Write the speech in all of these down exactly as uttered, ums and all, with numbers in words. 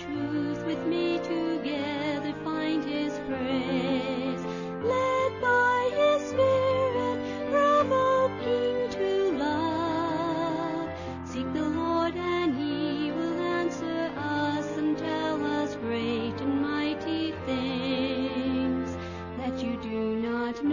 truth with me together find his praise. Led by his Spirit, provoking to love. Seek the Lord and he will answer us and tell us great and mighty things that you do not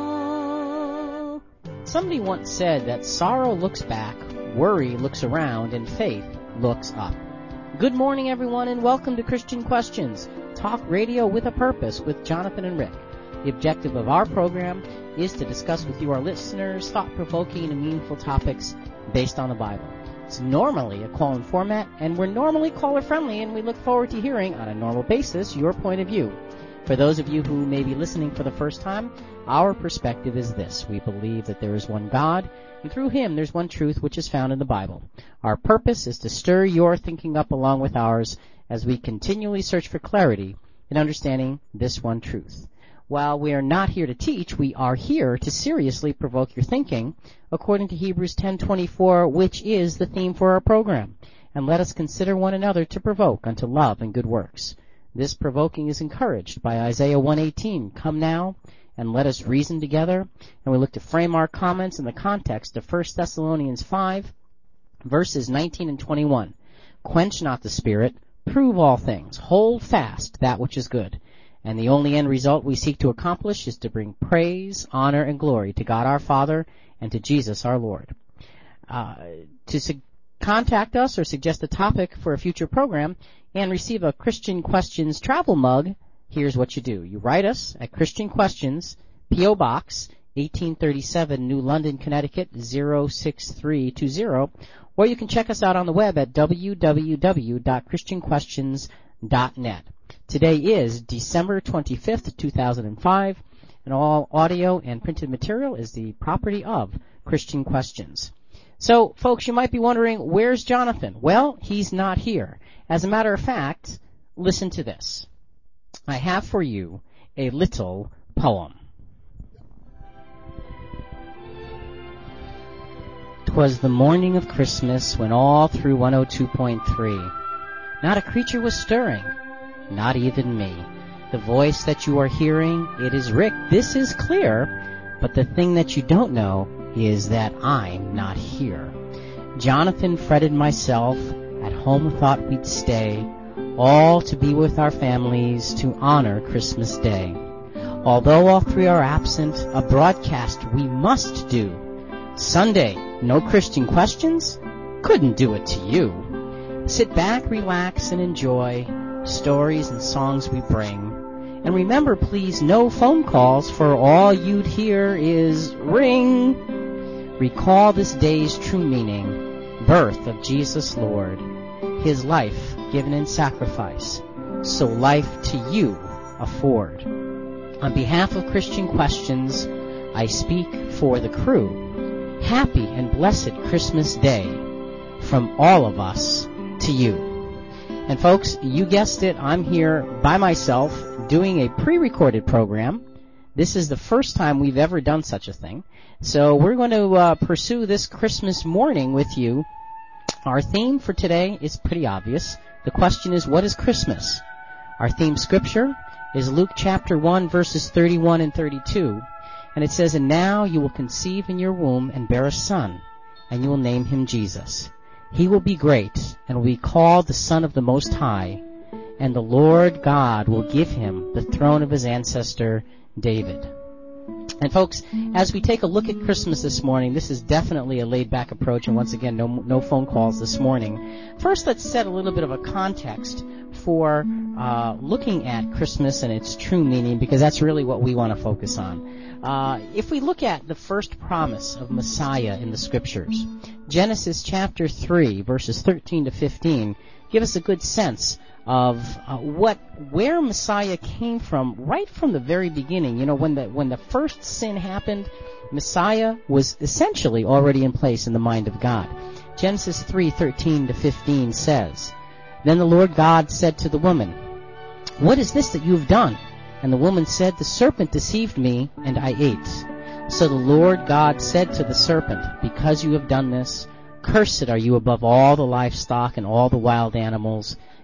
know. Somebody once said that sorrow looks back, worry looks around, and faith looks up. Good morning, everyone, and welcome to Christian Questions, talk radio with a purpose with Jonathan and Rick. The objective of our program is to discuss with you, our listeners, thought-provoking and meaningful topics based on the Bible. It's normally a call-in format, and we're normally caller-friendly, and we look forward to hearing, on a normal basis, your point of view. For those of you who may be listening for the first time, our perspective is this. We believe that there is one God, and through him there's one truth which is found in the Bible. Our purpose is to stir your thinking up along with ours as we continually search for clarity in understanding this one truth. While we are not here to teach, we are here to seriously provoke your thinking, according to Hebrews ten twenty-four, which is the theme for our program. And let us consider one another to provoke unto love and good works. This provoking is encouraged by Isaiah one eighteen. Come now, and let us reason together. And we look to frame our comments in the context of First Thessalonians five, verses nineteen and twenty-one. Quench not the spirit, prove all things, hold fast that which is good. And the only end result we seek to accomplish is to bring praise, honor, and glory to God our Father and to Jesus our Lord. Uh, to su- contact us or suggest a topic for a future program and receive a Christian Questions travel mug, here's what you do. You write us at Christian Questions, P O. Box, eighteen thirty-seven, New London, Connecticut, zero six three two zero, or you can check us out on the web at w w w dot christian questions dot net. Today is December twenty-fifth, two thousand five, and all audio and printed material is the property of Christian Questions. So, folks, you might be wondering, where's Jonathan? Well, he's not here. As a matter of fact, listen to this. I have for you a little poem. 'Twas the morning of Christmas when all through one oh two point three not a creature was stirring, not even me. The voice that you are hearing, it is Rick, this is clear, but the thing that you don't know is that I'm not here. Jonathan, Fred, and myself at home thought we'd stay, all to be with our families to honor Christmas Day. Although all three are absent, a broadcast we must do. Sunday, no Christian Questions? Couldn't do it to you. Sit back, relax, and enjoy stories and songs we bring. And remember, please, no phone calls, for all you'd hear is ring. Recall this day's true meaning, birth of Jesus Lord, his life given in sacrifice, so life to you afford. On behalf of Christian Questions, I speak for the crew. Happy and blessed Christmas Day from all of us to you. And folks, you guessed it, I'm here by myself doing a pre-recorded program. This is the first time we've ever done such a thing. So we're going to uh, pursue this Christmas morning with you. Our theme for today is pretty obvious. The question is, what is Christmas? Our theme scripture is Luke chapter one, verses thirty-one and thirty-two. And it says, And now you will conceive in your womb and bear a son, and you will name him Jesus. He will be great, and will be called the Son of the Most High, and the Lord God will give him the throne of his ancestor David. And folks, as we take a look at Christmas this morning, this is definitely a laid-back approach, and once again, no, no phone calls this morning. First, let's set a little bit of a context for uh, looking at Christmas and its true meaning, because that's really what we want to focus on. Uh, if we look at the first promise of Messiah in the Scriptures, Genesis chapter three, verses thirteen to fifteen, give us a good sense of uh, what where Messiah came from right from the very beginning. You know, when the when the first sin happened, Messiah was essentially already in place in the mind of God. Genesis three, thirteen to fifteen says, Then the Lord God said to the woman, What is this that you have done? And the woman said, The serpent deceived me, and I ate. So the Lord God said to the serpent, Because you have done this, cursed are you above all the livestock and all the wild animals,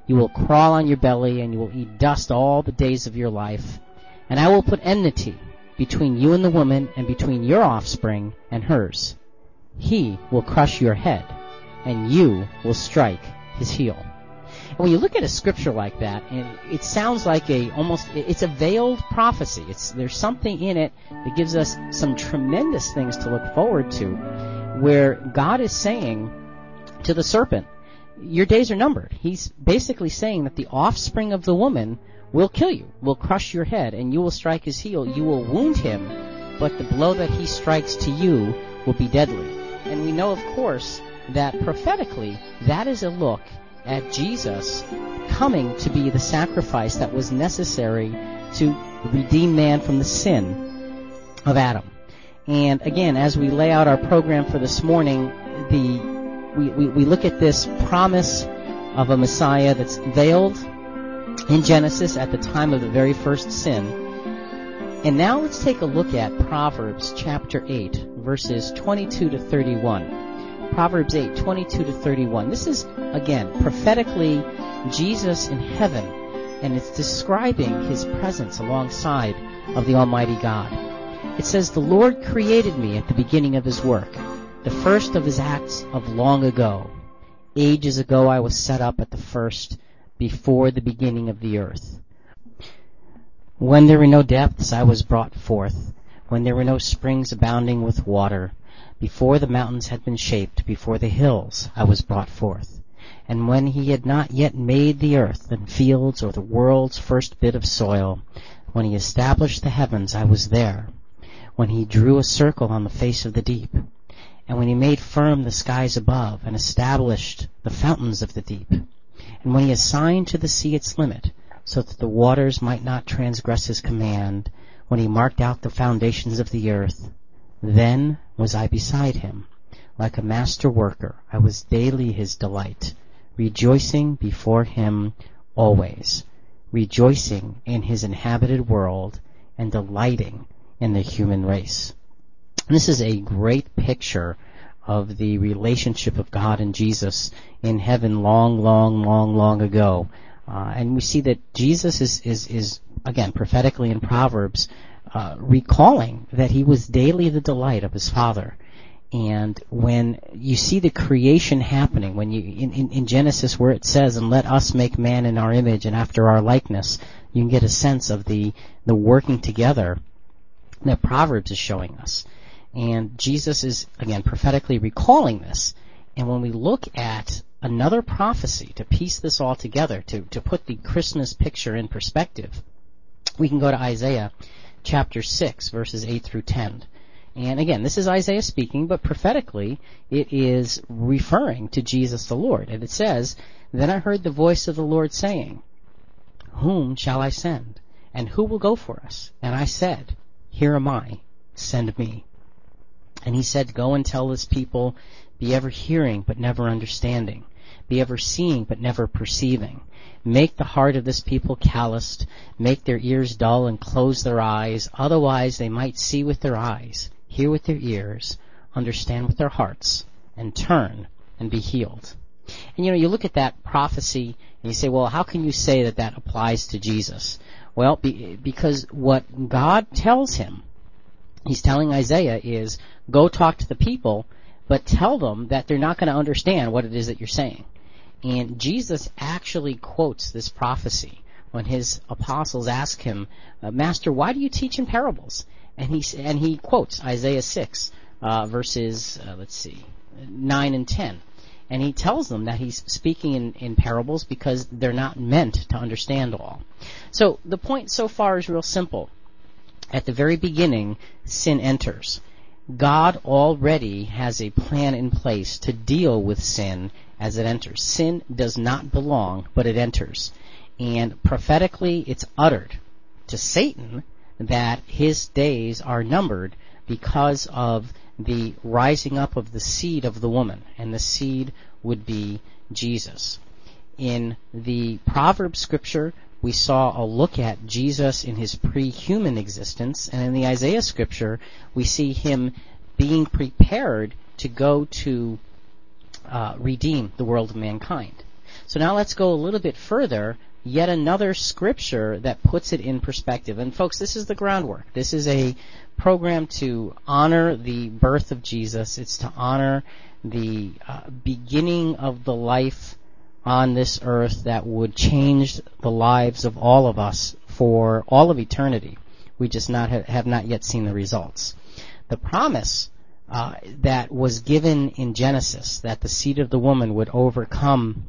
You will crawl on your belly, and you will eat dust all the days of your life. And I will put enmity between you and the woman, and between your offspring and hers. He will crush your head, and you will strike his heel. And when you look at a scripture like that, and it sounds like a almost it's a veiled prophecy. It's there's something in it that gives us some tremendous things to look forward to, where God is saying to the serpent, your days are numbered. He's basically saying that the offspring of the woman will kill you, will crush your head, and you will strike his heel. You will wound him, but the blow that he strikes to you will be deadly. And we know, of course, that prophetically, that is a look at Jesus coming to be the sacrifice that was necessary to redeem man from the sin of Adam. And again, as we lay out our program for this morning, the we, we, we look at this promise of a Messiah that's veiled in Genesis at the time of the very first sin. And now let's take a look at Proverbs chapter eight, verses twenty-two to thirty-one. Proverbs eight, twenty-two to thirty-one. This is, again, prophetically Jesus in heaven, and it's describing his presence alongside of the Almighty God. It says, the Lord created me at the beginning of his work, the first of his acts of long ago. Ages ago I was set up at the first, before the beginning of the earth. When there were no depths, I was brought forth, when there were no springs abounding with water. Before the mountains had been shaped, before the hills, I was brought forth. And when he had not yet made the earth and fields or the world's first bit of soil, when he established the heavens, I was there. When he drew a circle on the face of the deep, and when he made firm the skies above and established the fountains of the deep, and when he assigned to the sea its limit, so that the waters might not transgress his command, when he marked out the foundations of the earth, then was I beside him. Like a master worker, I was daily his delight, rejoicing before him always, rejoicing in his inhabited world, and delighting in the human race. And this is a great picture of the relationship of God and Jesus in heaven long, long, long, long ago. Uh, and we see that Jesus is, is, is again, prophetically in Proverbs, Uh, recalling that he was daily the delight of his Father. And when you see the creation happening, when you in, in, in Genesis where it says, and let us make man in our image and after our likeness, you can get a sense of the, the working together that Proverbs is showing us. And Jesus is, again, prophetically recalling this. And when we look at another prophecy to piece this all together, to, to put the Christmas picture in perspective, we can go to Isaiah chapter six, verses eight through ten. And again, this is Isaiah speaking, but prophetically it is referring to Jesus the Lord. And it says, then I heard the voice of the Lord saying, whom shall I send? And who will go for us? And I said, here am I, send me. And he said, go and tell this people, be ever hearing but never understanding, be ever seeing but never perceiving. Make the heart of this people calloused, make their ears dull and close their eyes, otherwise they might see with their eyes, hear with their ears, understand with their hearts, and turn and be healed. And you know, you look at that prophecy and you say, well, how can you say that that applies to Jesus? Well, be, because what God tells him, he's telling Isaiah, is go talk to the people, but tell them that they're not going to understand what it is that you're saying. And Jesus actually quotes this prophecy when his apostles ask him, Master, why do you teach in parables? And he and he quotes Isaiah six, uh, verses, uh, let's see, nine and ten. And he tells them that he's speaking in, in parables because they're not meant to understand all. So the point so far is real simple. At the very beginning, sin enters. God already has a plan in place to deal with sin as it enters. Sin does not belong, but it enters. And prophetically, it's uttered to Satan that his days are numbered because of the rising up of the seed of the woman, and the seed would be Jesus. In the Proverbs scripture, we saw a look at Jesus in his pre-human existence, and in the Isaiah scripture, we see him being prepared to go to uh, redeem the world of mankind. So now let's go a little bit further, yet another scripture that puts it in perspective. And folks, this is the groundwork. This is a program to honor the birth of Jesus. It's to honor the uh, beginning of the life on this earth that would change the lives of all of us for all of eternity. We just not have, have not yet seen the results. The promise uh, that was given in Genesis, that the seed of the woman would overcome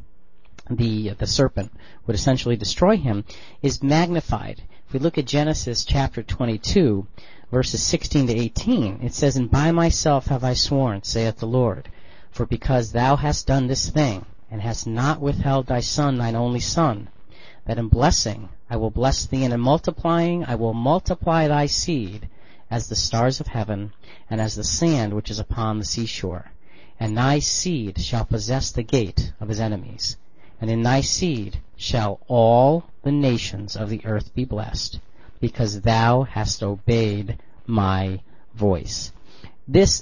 the the serpent, would essentially destroy him, is magnified. If we look at Genesis chapter twenty-two, verses sixteen to eighteen, it says, "And by myself have I sworn, saith the Lord, for because thou hast done this thing, and hast not withheld thy son, thine only son, that in blessing I will bless thee, and in multiplying I will multiply thy seed as the stars of heaven, and as the sand which is upon the seashore. And thy seed shall possess the gate of his enemies. And in thy seed shall all the nations of the earth be blessed, because thou hast obeyed my voice." This,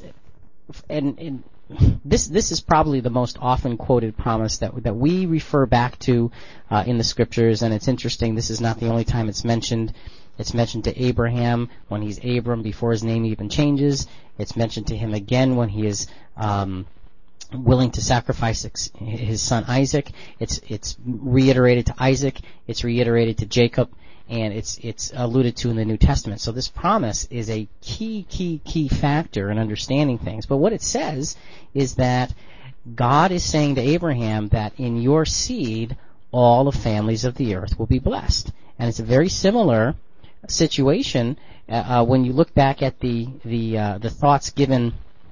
and, and This this is probably the most often quoted promise that that we refer back to uh, in the scriptures, and it's interesting. This is not the only time it's mentioned. It's mentioned to Abraham when he's Abram before his name even changes. It's mentioned to him again when he is um, willing to sacrifice his son Isaac. It's it's reiterated to Isaac. It's reiterated to Jacob. And it's it's alluded to in the New Testament. So this promise is a key, key, key factor in understanding things. But what it says is that God is saying to Abraham that in your seed all the families of the earth will be blessed. And it's a very similar situation uh, when you look back at the the uh, the thoughts given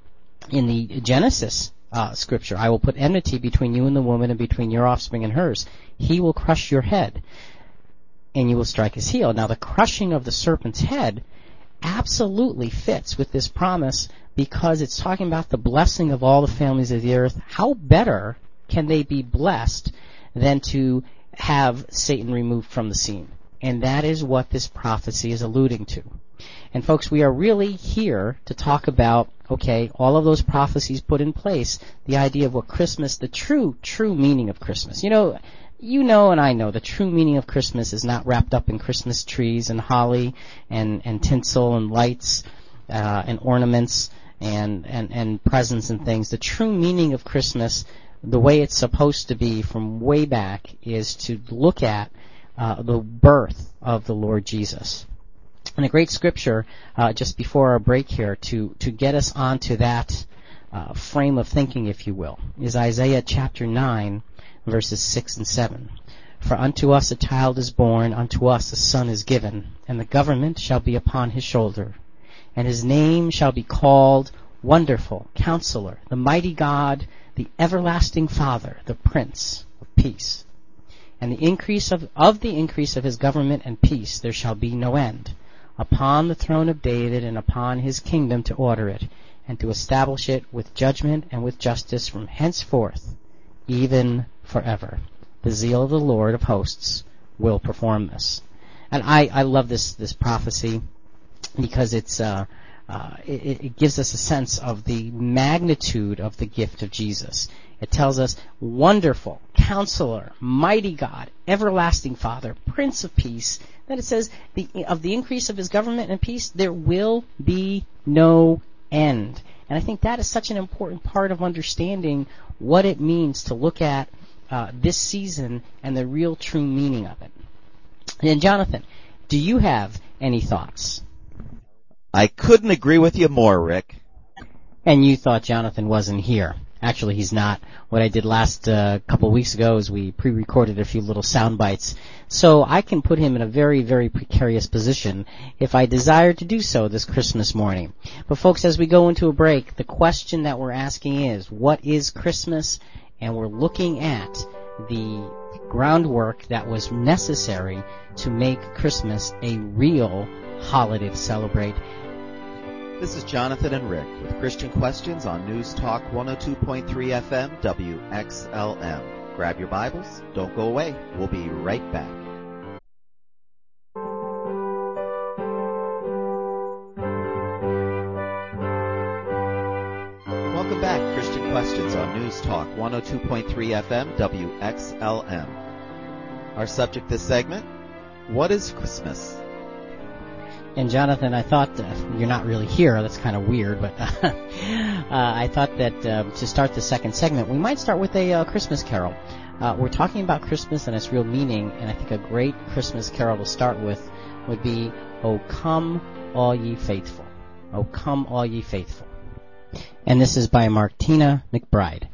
in the Genesis uh, scripture. "I will put enmity between you and the woman, and between your offspring and hers. He will crush your head, and you will strike his heel." Now, the crushing of the serpent's head absolutely fits with this promise because it's talking about the blessing of all the families of the earth. How better can they be blessed than to have Satan removed from the scene? And that is what this prophecy is alluding to. And folks, we are really here to talk about, okay, all of those prophecies put in place, the idea of what Christmas, the true, true meaning of Christmas. You know, You know and I know the true meaning of Christmas is not wrapped up in Christmas trees and holly and, and tinsel and lights uh, and ornaments and, and, and presents and things. The true meaning of Christmas, the way it's supposed to be from way back, is to look at uh, the birth of the Lord Jesus. And a great scripture uh, just before our break here to, to get us onto that uh, frame of thinking, if you will, is Isaiah chapter nine, verses six and seven. "For unto us a child is born, unto us a son is given, and the government shall be upon his shoulder. And his name shall be called Wonderful, Counselor, the Mighty God, the Everlasting Father, the Prince of Peace. And the increase of, of the increase of his government and peace there shall be no end, upon the throne of David and upon his kingdom, to order it, and to establish it with judgment and with justice from henceforth, even forever. The zeal of the Lord of hosts will perform this." And I, I love this this prophecy because it's uh, uh, it, it gives us a sense of the magnitude of the gift of Jesus. It tells us, Wonderful, Counselor, Mighty God, Everlasting Father, Prince of Peace. Then it says, the, of the increase of his government and peace, there will be no end. And I think that is such an important part of understanding what it means to look at uh, this season and the real true meaning of it. And Jonathan, do you have any thoughts? I couldn't agree with you more, Rick. And you thought Jonathan wasn't here. Actually, he's not. What I did last uh, couple of weeks ago is we pre-recorded a few little sound bites. So I can put him in a very, very precarious position if I desire to do so this Christmas morning. But folks, as we go into a break, the question that we're asking is, what is Christmas? And we're looking at the groundwork that was necessary to make Christmas a real holiday to celebrate. This is Jonathan and Rick with Christian Questions on News Talk one oh two point three F M W X L M. Grab your Bibles. Don't go away. We'll be right back. Welcome back, Christian Questions on News News Talk one oh two point three F M W X L M. Our subject this segment, what is Christmas? And Jonathan, I thought, uh, you're not really here, that's kind of weird, but uh, I thought that uh, to start the second segment, we might start with a uh, Christmas carol. Uh, we're talking about Christmas and its real meaning, and I think a great Christmas carol to start with would be, O Come All Ye Faithful. O Come All Ye Faithful. And this is by Martina McBride.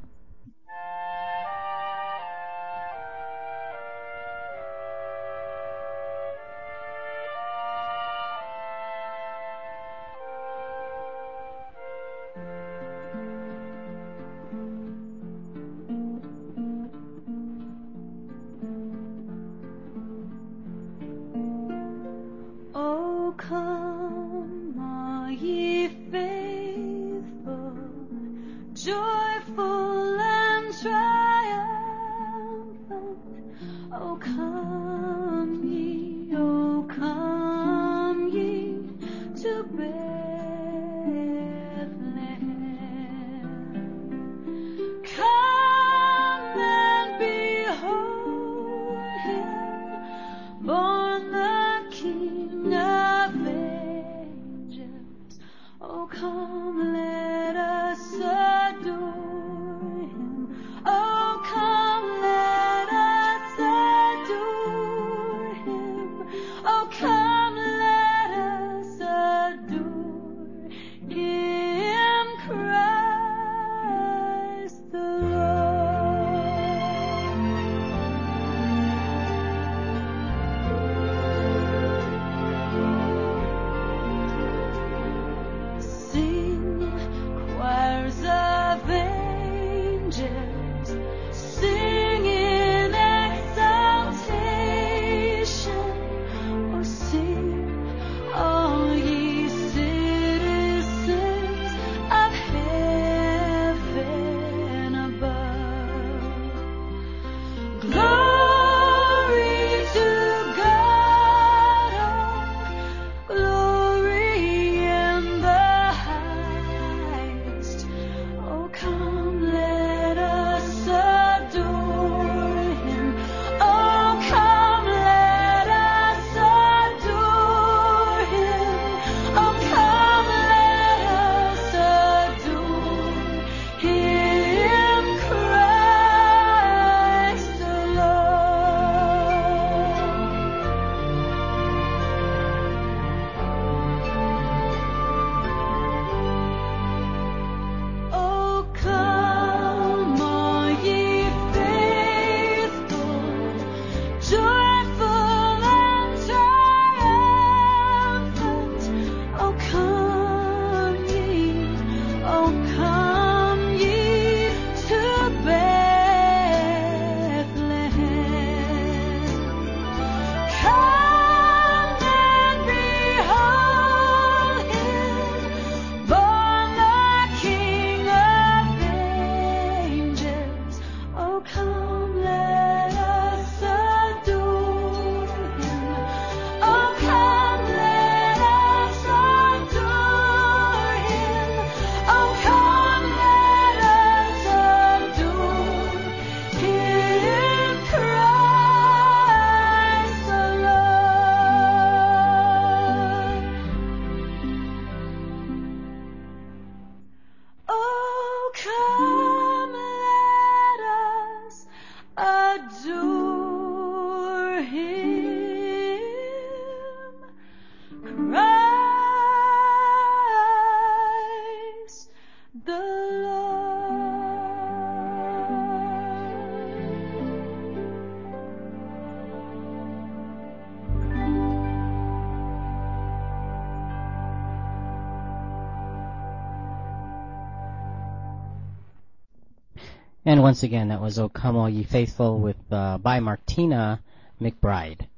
And once again, that was O Come All Ye Faithful with uh, by Martina McBride.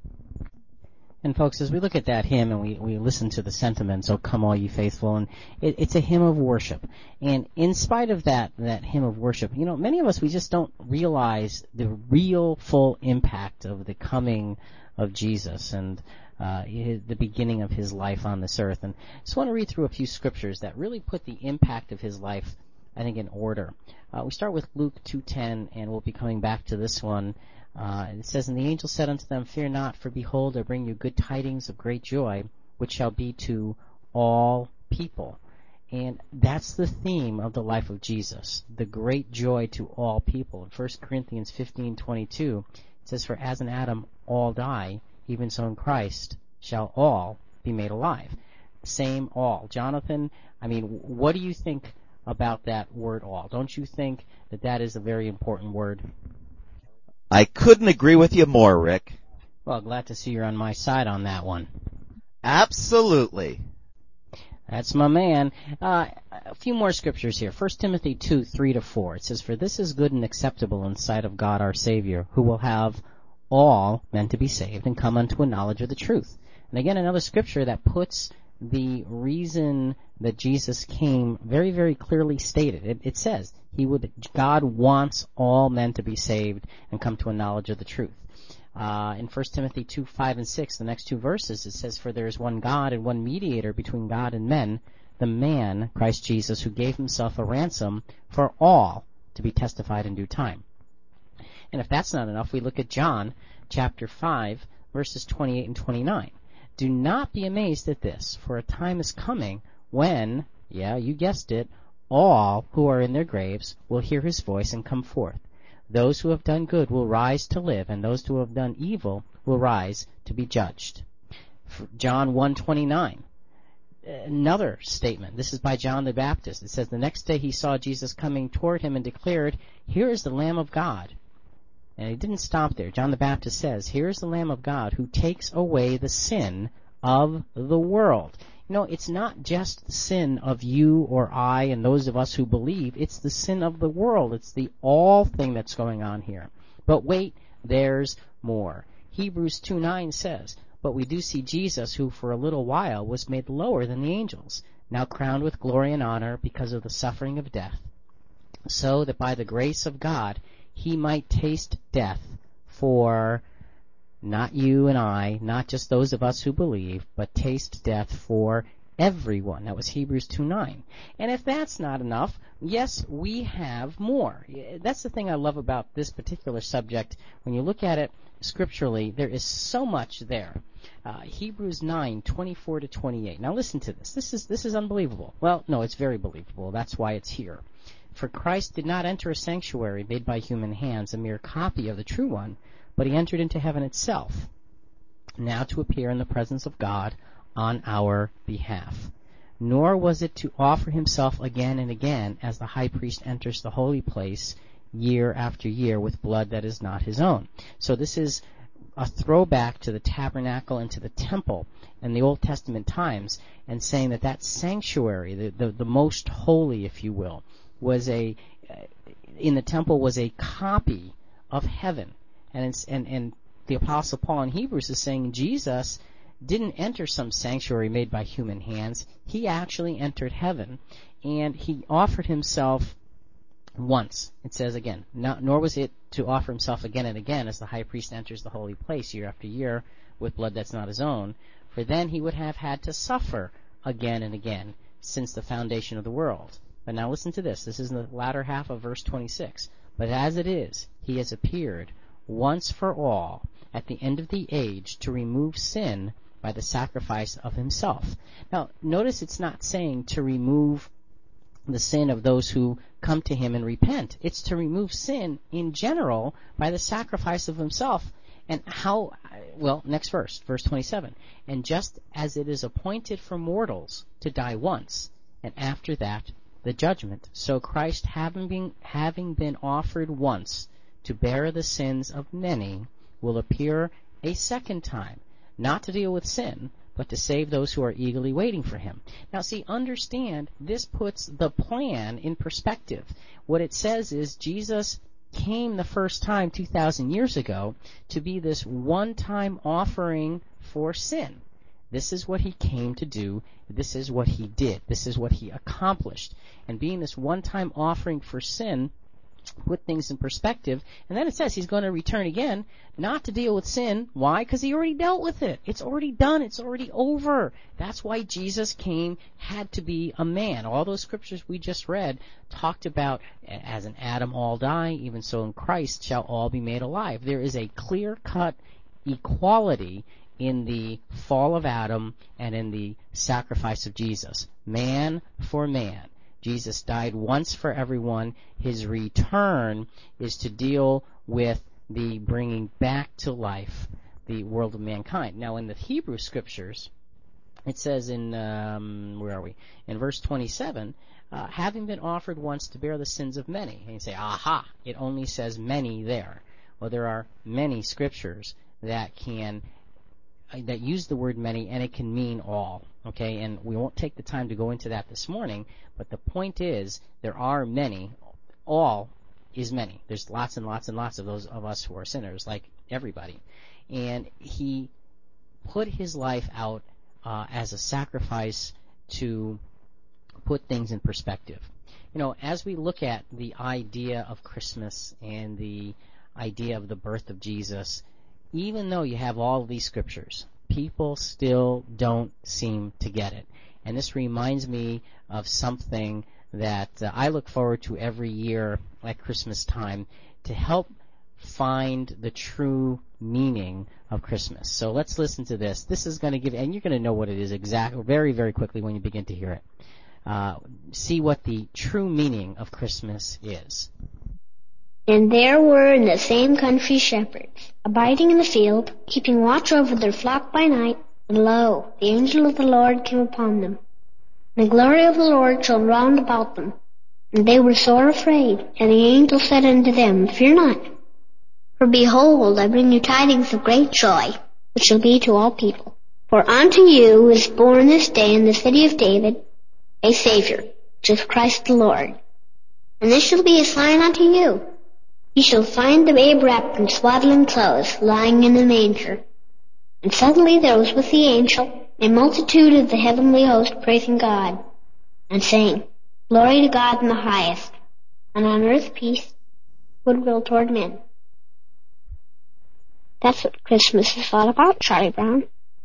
And folks, as we look at that hymn and we, we listen to the sentiments, O Come All Ye Faithful, and it, it's a hymn of worship. And in spite of that, that hymn of worship, you know, many of us, we just don't realize the real full impact of the coming of Jesus and uh, his, the beginning of his life on this earth. And I just want to read through a few scriptures that really put the impact of his life I think, in order. Uh, we start with Luke two ten, and we'll be coming back to this one. Uh, it says, And the angel said unto them, Fear not, for behold, I bring you good tidings of great joy, which shall be to all people. And that's the theme of the life of Jesus, the great joy to all people. In First Corinthians fifteen twenty-two, it says, For as in Adam all die, even so in Christ shall all be made alive. Same all. Jonathan, I mean, what do you think about that word all? Don't you think that that is a very important word? I couldn't agree with you more, Rick. Well, glad to see you're on my side on that one. Absolutely. That's my man. Uh, a few more scriptures here. First Timothy two, three to four. It says, For this is good and acceptable in the sight of God our Savior, who will have all men to be saved and come unto a knowledge of the truth. And again, another scripture that puts the reason that Jesus came very, very clearly stated. It, it says, He would, God wants all men to be saved and come to a knowledge of the truth. Uh, in First Timothy two, five and six, the next two verses, it says, For there is one God and one mediator between God and men, the man, Christ Jesus, who gave himself a ransom for all to be testified in due time. And if that's not enough, we look at John chapter five, verses twenty-eight and twenty-nine. Do not be amazed at this, for a time is coming when, yeah, you guessed it, all who are in their graves will hear his voice and come forth. Those who have done good will rise to live, and those who have done evil will rise to be judged. John one twenty-nine. Another statement. This is by John the Baptist. It says, The next day he saw Jesus coming toward him and declared, Here is the Lamb of God. And he didn't stop there. John the Baptist says, Here is the Lamb of God who takes away the sin of the world. You know, it's not just the sin of you or I and those of us who believe. It's the sin of the world. It's the all thing that's going on here. But wait, there's more. Hebrews two nine says, But we do see Jesus, who for a little while was made lower than the angels, now crowned with glory and honor because of the suffering of death, so that by the grace of God he might taste death for not you and I, not just those of us who believe, but taste death for everyone. That was Hebrews two nine. And if that's not enough, yes, we have more. That's the thing I love about this particular subject. When you look at it scripturally, there is so much there. Uh, Hebrews nine twenty-four to twenty-eight. Now listen to this. This is this is unbelievable. Well, no, it's very believable. That's why it's here. For Christ did not enter a sanctuary made by human hands, a mere copy of the true one, but he entered into heaven itself, now to appear in the presence of God on our behalf. Nor was it to offer himself again and again, as the high priest enters the holy place year after year with blood that is not his own. So this is a throwback to the tabernacle and to the temple in the Old Testament times, and saying that that sanctuary, the, the, the most holy, if you will, was a, in the temple was a copy of heaven. And, it's, and and the Apostle Paul in Hebrews is saying Jesus didn't enter some sanctuary made by human hands. He actually entered heaven, and he offered himself once. It says again, not, nor was it to offer himself again and again as the high priest enters the holy place year after year with blood that's not his own, for then he would have had to suffer again and again since the foundation of the world. But now listen to this. This is in the latter half of verse twenty-six. But as it is, he has appeared once for all at the end of the age to remove sin by the sacrifice of himself. Now, notice it's not saying to remove the sin of those who come to him and repent. It's to remove sin in general by the sacrifice of himself. And how, well, next verse, verse twenty-seven. And just as it is appointed for mortals to die once, and after that the judgment, so Christ, having been, having been offered once to bear the sins of many, will appear a second time, not to deal with sin, but to save those who are eagerly waiting for him. Now, see, understand, this puts the plan in perspective. What it says is Jesus came the first time two thousand years ago to be this one-time offering for sin. This is what he came to do. This is what he did. This is what he accomplished. And being this one-time offering for sin, put things in perspective. And then it says he's going to return again, not to deal with sin. Why? Because he already dealt with it. It's already done. It's already over. That's why Jesus came, had to be a man. All those scriptures we just read talked about, as in Adam all die, even so in Christ shall all be made alive. There is a clear-cut equality in the fall of Adam and in the sacrifice of Jesus. Man for man. Jesus died once for everyone. His return is to deal with the bringing back to life the world of mankind. Now, in the Hebrew Scriptures, it says in, um, where are we? In verse twenty-seven, uh, having been offered once to bear the sins of many. And you say, aha, it only says many there. Well, there are many Scriptures that can that use the word many, and it can mean all, okay? And we won't take the time to go into that this morning, but the point is there are many. All is many. There's lots and lots and lots of those of us who are sinners, like everybody. And he put his life out uh, as a sacrifice to put things in perspective. You know, as we look at the idea of Christmas and the idea of the birth of Jesus, even though you have all of these scriptures, people still don't seem to get it. And this reminds me of something that uh, I look forward to every year at Christmas time to help find the true meaning of Christmas. So let's listen to this. This is going to give, and you're going to know what it is exactly very, very quickly when you begin to hear it. Uh, see what the true meaning of Christmas is. And there were in the same country shepherds, abiding in the field, keeping watch over their flock by night. And lo, the angel of the Lord came upon them. And the glory of the Lord shone round about them. And they were sore afraid. And the angel said unto them, Fear not. For behold, I bring you tidings of great joy, which shall be to all people. For unto you is born this day in the city of David a Savior, which is Christ the Lord. And this shall be a sign unto you. Ye shall find the babe wrapped in swaddling clothes, lying in a manger. And suddenly there was with the angel a multitude of the heavenly host praising God, and saying, Glory to God in the highest, and on earth peace, goodwill toward men. That's what Christmas is all about, Charlie Brown.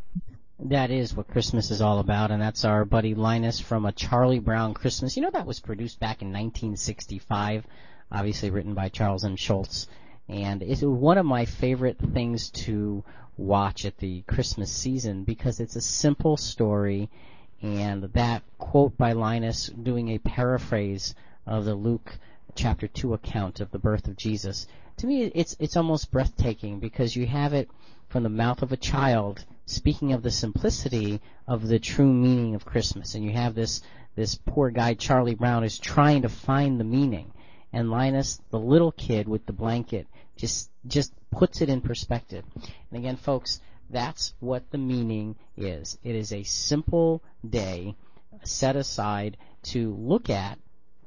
That is what Christmas is all about, and that's our buddy Linus from A Charlie Brown Christmas. You know, that was produced back in nineteen sixty-five. Obviously written by Charles M. Schulz, and it's one of my favorite things to watch at the Christmas season because it's a simple story, and that quote by Linus doing a paraphrase of the Luke chapter two account of the birth of Jesus, to me it's it's almost breathtaking because you have it from the mouth of a child speaking of the simplicity of the true meaning of Christmas, and you have this this poor guy Charlie Brown is trying to find the meaning. And Linus, the little kid with the blanket, just just puts it in perspective. And again, folks, that's what the meaning is. It is a simple day set aside to look at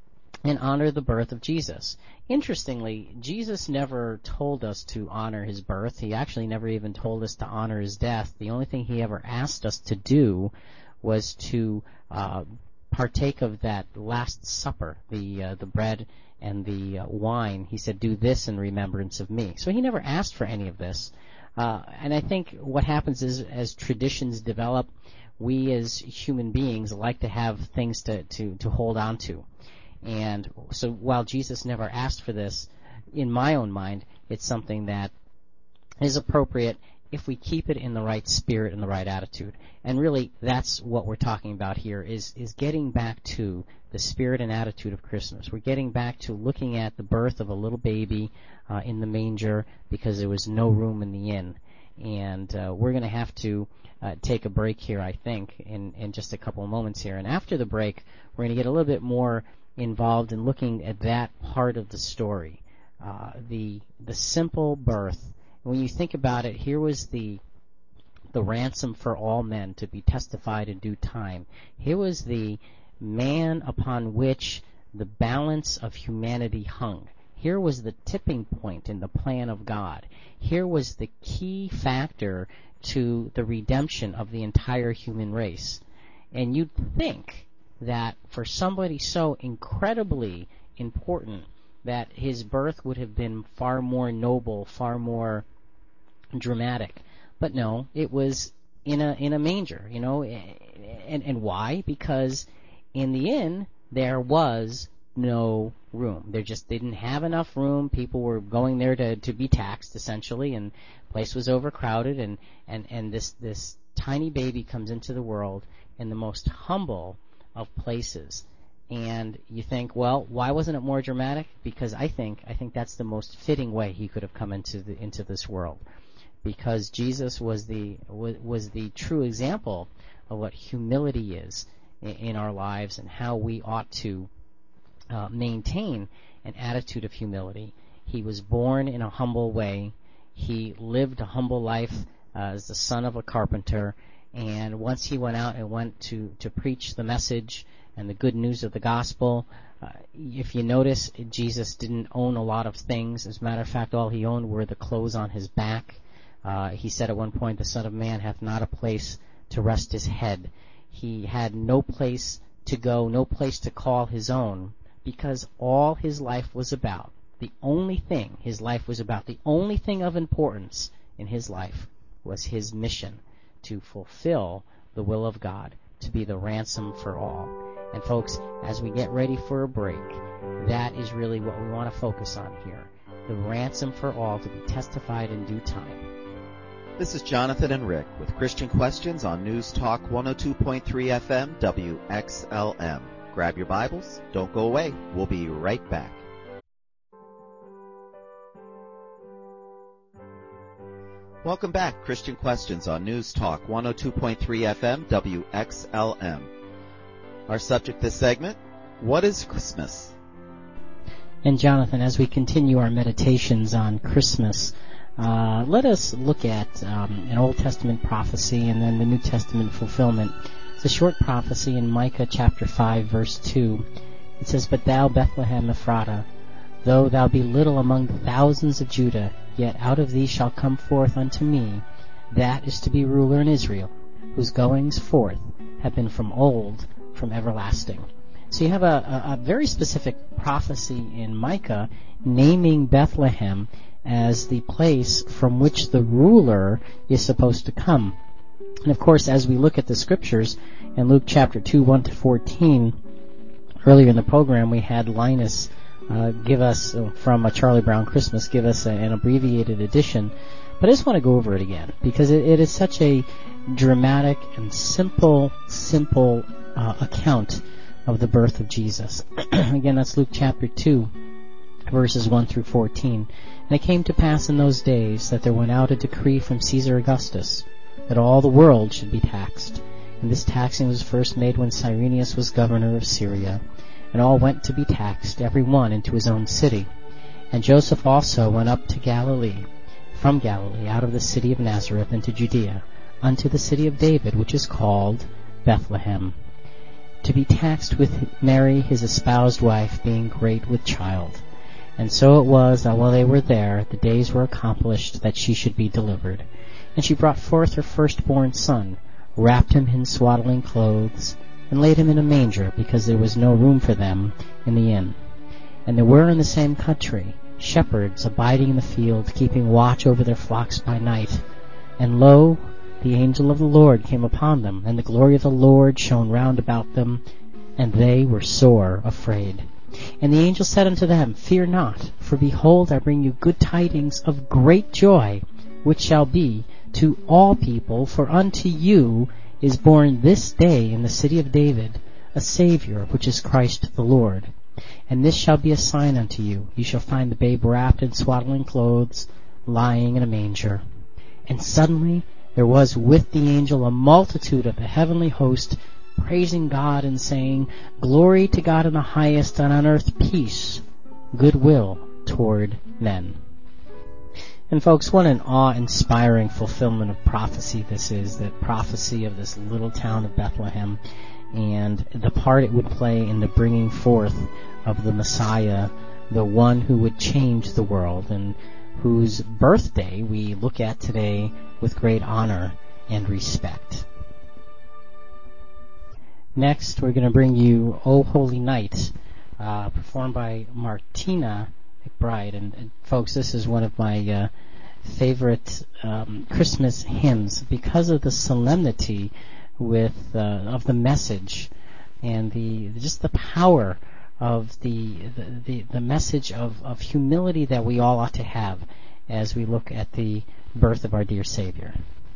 and honor the birth of Jesus. Interestingly, Jesus never told us to honor his birth. He actually never even told us to honor his death. The only thing he ever asked us to do was to uh, partake of that Last Supper, the uh, the bread and the uh, wine. He said, do this in remembrance of me. So he never asked for any of this. Uh, and I think what happens is as traditions develop, we as human beings like to have things to, to, to hold on to. And so while Jesus never asked for this, in my own mind, it's something that is appropriate if we keep it in the right spirit and the right attitude. And really, that's what we're talking about here, is, is getting back to the spirit and attitude of Christmas. We're getting back to looking at the birth of a little baby uh, in the manger because there was no room in the inn. And uh, we're going to have to uh, take a break here, I think, in, in just a couple of moments here. And after the break, we're going to get a little bit more involved in looking at that part of the story, uh, the the simple birth. When you think about it, here was the the ransom for all men to be testified in due time. Here was the man upon which the balance of humanity hung. Here was the tipping point in the plan of God. Here was the key factor to the redemption of the entire human race. And you'd think that for somebody so incredibly important that his birth would have been far more noble, far more dramatic. But no, it was in a in a manger, you know. And, and why? Because in the inn there was no room. They just didn't have enough room. People were going there to, to be taxed, essentially, and the place was overcrowded, and, and, and this, this tiny baby comes into the world in the most humble of places. And you think, well, why wasn't it more dramatic? Because I think I think that's the most fitting way he could have come into the into this world. Because Jesus was the was, was the true example of what humility is in, in our lives, and how we ought to uh, maintain an attitude of humility. He was born in a humble way. He lived a humble life uh, as the son of a carpenter. And once he went out and went to, to preach the message and the good news of the gospel, uh, if you notice, Jesus didn't own a lot of things. As a matter of fact, all he owned were the clothes on his back. Uh, he said at one point, the Son of Man hath not a place to rest his head. He had no place to go, no place to call his own, because all his life was about, the only thing his life was about, the only thing of importance in his life was his mission to fulfill the will of God, to be the ransom for all. And folks, as we get ready for a break, that is really what we want to focus on here. The ransom for all to be testified in due time. This is Jonathan and Rick with Christian Questions on News Talk one oh two point three F M W X L M. Grab your Bibles. Don't go away. We'll be right back. Welcome back. Christian Questions on News Talk one oh two point three F M W X L M. Our subject this segment, what is Christmas? And Jonathan, as we continue our meditations on Christmas, uh, let us look at um, an Old Testament prophecy and then the New Testament fulfillment. It's a short prophecy in Micah chapter five, verse two. It says, But thou, Bethlehem Ephratah, though thou be little among the thousands of Judah, yet out of thee shall come forth unto me that is to be ruler in Israel, whose goings forth have been from old, from everlasting. So you have a, a, a very specific prophecy in Micah naming Bethlehem as the place from which the ruler is supposed to come. And of course, as we look at the scriptures in Luke chapter two, one to fourteen, earlier in the program we had Linus uh, give us, uh, from a Charlie Brown Christmas, give us a, an abbreviated edition. But I just want to go over it again, because it, it is such a dramatic and simple, simple uh, account of the birth of Jesus. Again, that's Luke chapter two, verses one through fourteen. And it came to pass in those days that there went out a decree from Caesar Augustus that all the world should be taxed. And this taxing was first made when Cyrenius was governor of Syria. And all went to be taxed, every one into his own city. And Joseph also went up to Galilee, from Galilee, out of the city of Nazareth into Judea, unto the city of David, which is called Bethlehem, to be taxed with Mary his espoused wife, being great with child. And so it was that while they were there, the days were accomplished that she should be delivered. And she brought forth her firstborn son, wrapped him in swaddling clothes, and laid him in a manger, because there was no room for them in the inn. And there were in the same country shepherds abiding in the field, keeping watch over their flocks by night. And lo, the angel of the Lord came upon them, and the glory of the Lord shone round about them, and they were sore afraid. And the angel said unto them, Fear not, for behold, I bring you good tidings of great joy, which shall be to all people, for unto you is born this day in the city of David a Savior, which is Christ the Lord. And this shall be a sign unto you. You shall find the babe wrapped in swaddling clothes, lying in a manger. And suddenly there was with the angel a multitude of the heavenly host, praising God and saying, Glory to God in the highest, and on earth peace, goodwill toward men. And folks, what an awe-inspiring fulfillment of prophecy this is, the prophecy of this little town of Bethlehem, and the part it would play in the bringing forth of the Messiah, the one who would change the world, and whose birthday we look at today with great honor and respect. Next, we're going to bring you O Holy Night, uh, performed by Martina McBride. And, and folks, this is one of my uh, favorite um, Christmas hymns because of the solemnity with uh, of the message and the just the power of the the, the, the message of, of humility that we all ought to have as we look at the birth of our dear Savior.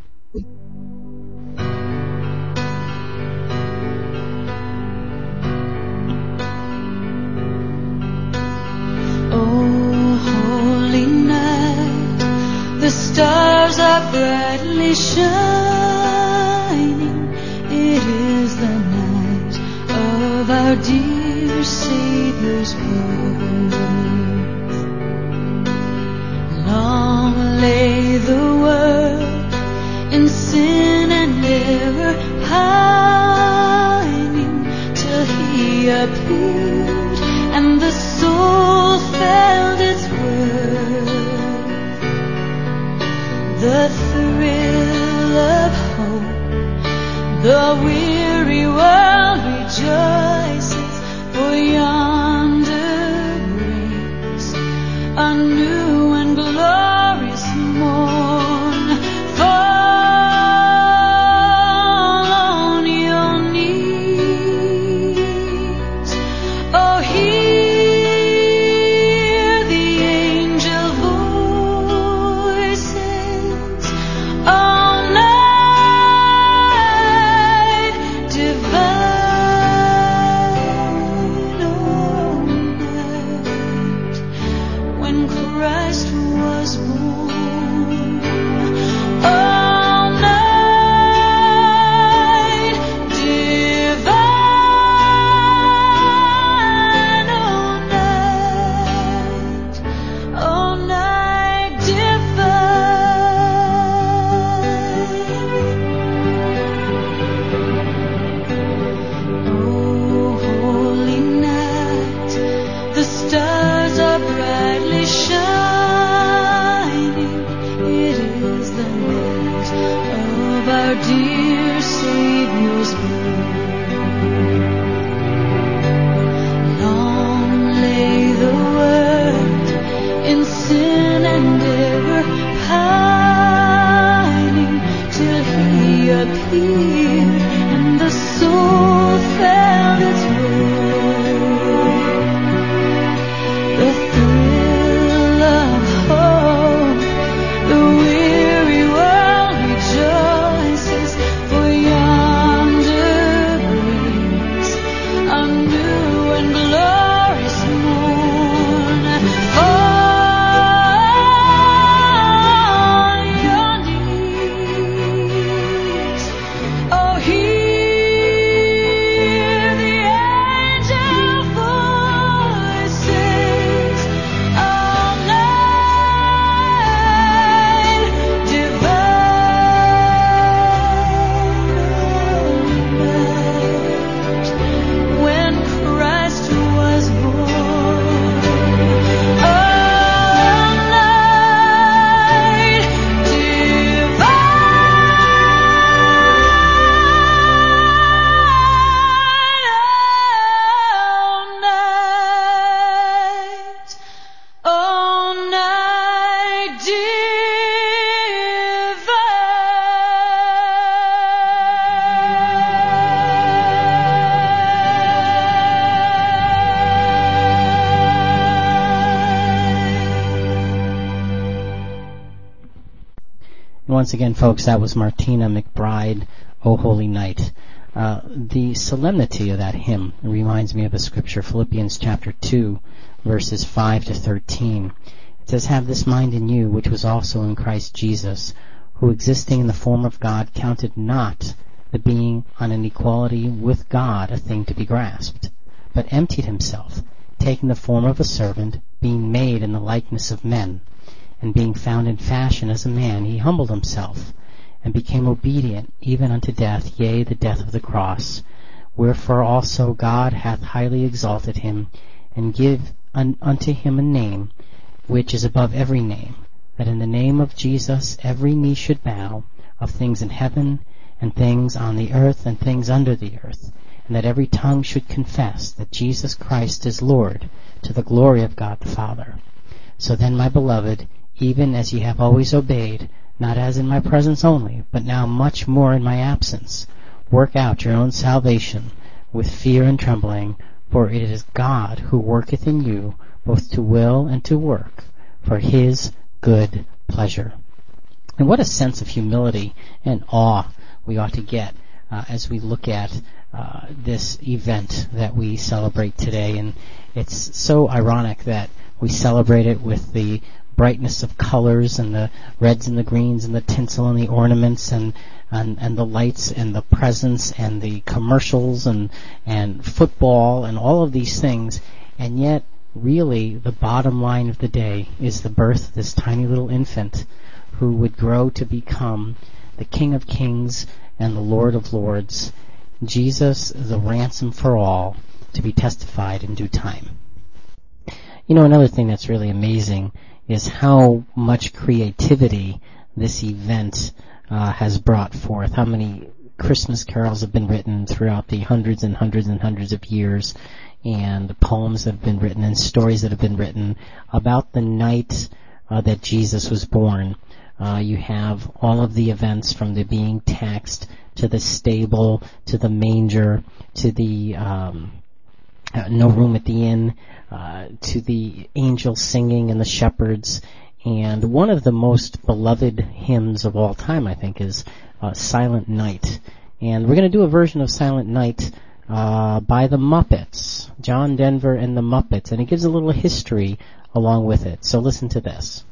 Oh, holy night, the stars are brightly shining. It is the night of our dear Savior's birth. Long lay the world in sin and error pining, till He appeared and the soul felt its worth. The thrill of hope, the weary world rejoices, for yonder breaks a new and glorious morn. Fall on your knees, oh hear the angel voices, all night divine, all night when Christ was born, all night divine, all night, all night divine. Oh, holy night, the stars are brightly shining. It is the night of our dear Savior's birth. Long lay the world in sin and error pining, till He appeared and the soul felt its worth. The thrill of hope, the weary world rejoices, for yonder breaks a new and glorious morn. On your knees, oh hear the angel voices, all night divine, when Christ was born, all night divine, all night, all night And once again, folks, that was Martina McBride, O Holy Night. Uh, the solemnity of that hymn reminds me of a scripture, Philippians chapter two, verses five to thirteen. It says, "Have this mind in you, which was also in Christ Jesus, who existing in the form of God counted not the being on an equality with God a thing to be grasped, but emptied himself, taking the form of a servant, being made in the likeness of men. And being found in fashion as a man, he humbled himself, and became obedient even unto death, yea, the death of the cross. Wherefore also God hath highly exalted him, and give un- unto him a name which is above every name, that in the name of Jesus every knee should bow, of things in heaven, and things on the earth, and things under the earth, and that every tongue should confess that Jesus Christ is Lord, to the glory of God the Father. So then, my beloved, even as ye have always obeyed, not as in my presence only, but now much more in my absence, work out your own salvation with fear and trembling, for it is God who worketh in you both to will and to work for his good pleasure. And what a sense of humility and awe we ought to get uh, as we look at uh, this event that we celebrate today. And it's so ironic that we celebrate it with the brightness of colors and the reds and the greens and the tinsel and the ornaments and and, and the lights and the presents and the commercials and and football and all of these things. And yet, really, the bottom line of the day is the birth of this tiny little infant who would grow to become the King of Kings and the Lord of Lords, Jesus, the ransom for all, to be testified in due time. You know, another thing that's really amazing is how much creativity this event uh, has brought forth, how many Christmas carols have been written throughout the hundreds and hundreds and hundreds of years, and poems that have been written and stories that have been written about the night uh, that Jesus was born. Uh, you have all of the events from the being taxed to the stable to the manger to the um, uh, no room at the inn uh, to the angels singing and the shepherds. And one of the most beloved hymns of all time, I think, is uh, Silent Night. And we're going to do a version of Silent Night uh, by the Muppets, John Denver and the Muppets, and it gives a little history along with it. So listen to this.